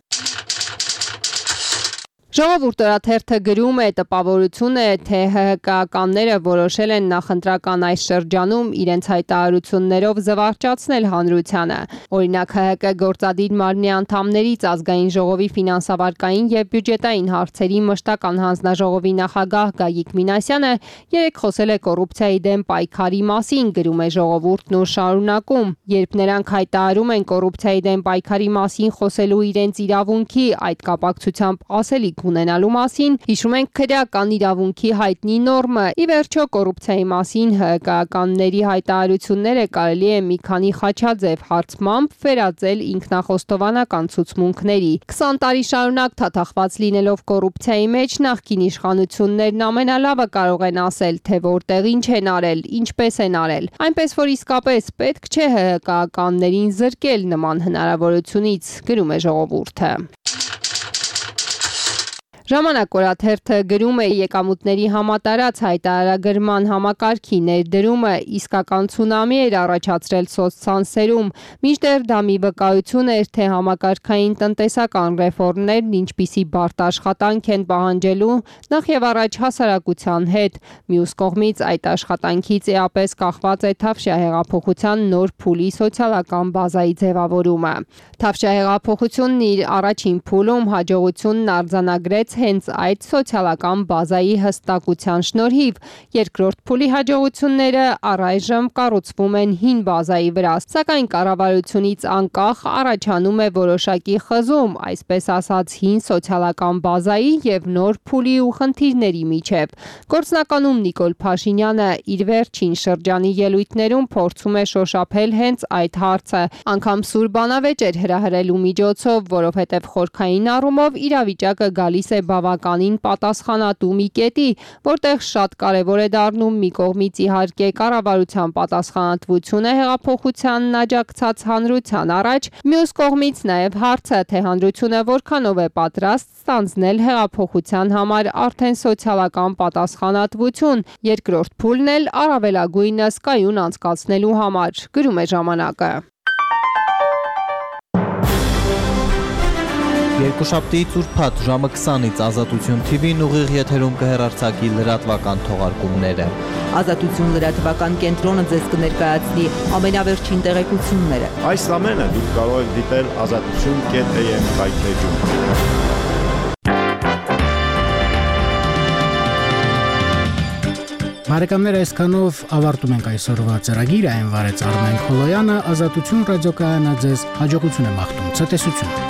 Ժողովուրդ օրաթերթը գրում է, տպավորություն է, թե H H K-ականները որոշել են նախընտրական այս շրջանում իրենց հայտարարություններով զվարճացնել հանրությանը։ Օրինակ H H K գործադիր մարմնի անդամներից ազգային ժողովի ֆինանսավարկային եւ բյուջետային հարցերի մշտական հանձնաժողովի նախագահ Գագիկ Մինասյանը երեկ խոսել է կոռուպցիայի դեմ պայքարի մասին, գրում է Ժողովուրդն ու շարունակում։ Երբ նրանք հայտարարում են կոռուպցիայի դեմ պայքարի մասին խոսելու իրենց իրավունքի, այդ կապակցությամբ ասելիք ունենալու մասին, հիշում ենք քրեական իրավունքի հայտնի նորմը։ Ի վերջո կոռուպցիայի մասին H H K-ականների հայտարարությունները կարելի է մի քանի խաչաձև հարցմամբ վերածել ինքնախոստովանական ցուցմունքների։ քսան տարի շարունակ թաթախված լինելով կոռուպցիայի մեջ, նախկին իշխանություններն ամենալավը կարող են ասել, թե որտեղ ինչ են արել, ինչպես են արել։ Այնպես որ իսկապես պետք չէ H H K-ականներին զրկել նման հնարավորությունից, գրում է Ժողովուրդը։ Ժամանակ օրաթերթը գրում է եկամուտների համատարած հայտարարագրման համակարգի ներդրումը իսկական ցունամի էր առաջացրել սոցցանսերում, մինչդեռ դա մի վկայություն էր, թե համակարգային տնտեսական ռեֆորմներն ինչպիսի բարդ աշխատանք են պահանջելու նախ եւ առաջ հասարակության հետ։ Մյուս կողմից այդ աշխատանքից էապես կախված է Թավշյա հեղափոխության նոր փուլի սոցիալական բազայի ձևավորումը։ Թավշյա հեղափոխությունն իր առաջին փուլում հաջողությունն արձանագրեց հենց այդ սոցիալական բազայի հստակության շնորհիվ, երկրորդ փուլի հաջողությունները առայժմ կառուցվում են հին բազայի վրա, սակայն կառավարությունից անկախ առաջանում է որոշակի խզում, այսպես ասած հին սոցիալական բազայի եւ նոր փուլի ու խնդիրների միջև։ Գործնականում Նիկոլ Փաշինյանը իր վերջին շրջանի ելույթներում փորձում է շոշափել հենց այդ հարցը, անգամ սուր բանավեճ էր հրահրելու միջոցով, որովհետեւ խորքային առումով իրավիճակը գալիս է բավականին պատասխանատու մի կետի, որտեղ շատ կարևոր է դառնում մի կողմից իհարկե կառավարության պատասխանատվությունը հեղափոխությանն աջակցած հանրության առաջ, մյուս կողմից նաև հարցը, թե հանրությունը որքանով է պատրաստ ստանձնել հեղափոխության համար արդեն սոցիալական պատասխանատվություն, երկրորդ փուլն էլ առավելագույնս կայուն անցկացնելու համար, գրում է ժամանակը։ Երկուշաբթիից ուրբաթ ժամը քսանից Ազատություն Թի Վին ուղիղ եթերում կհեռարձակի լրատվական թողարկումները։ Ազատություն լրատվական կենտրոնը ձեզ կներկայացնի ամենավերջին տեղեկությունները։ Այս ամենը դուք կարող եք դիտել ազատություն կետ էյ էմ հայթեջում։ Բարեկամներ, այսքանով ավարտում ենք այսօրվա ծրագիրը, այն վարեց Արմեն Խոլոյանը, Ազատություն ռադիոկայանը ձեզ հաջողություն է մաղթում, ցտեսություն։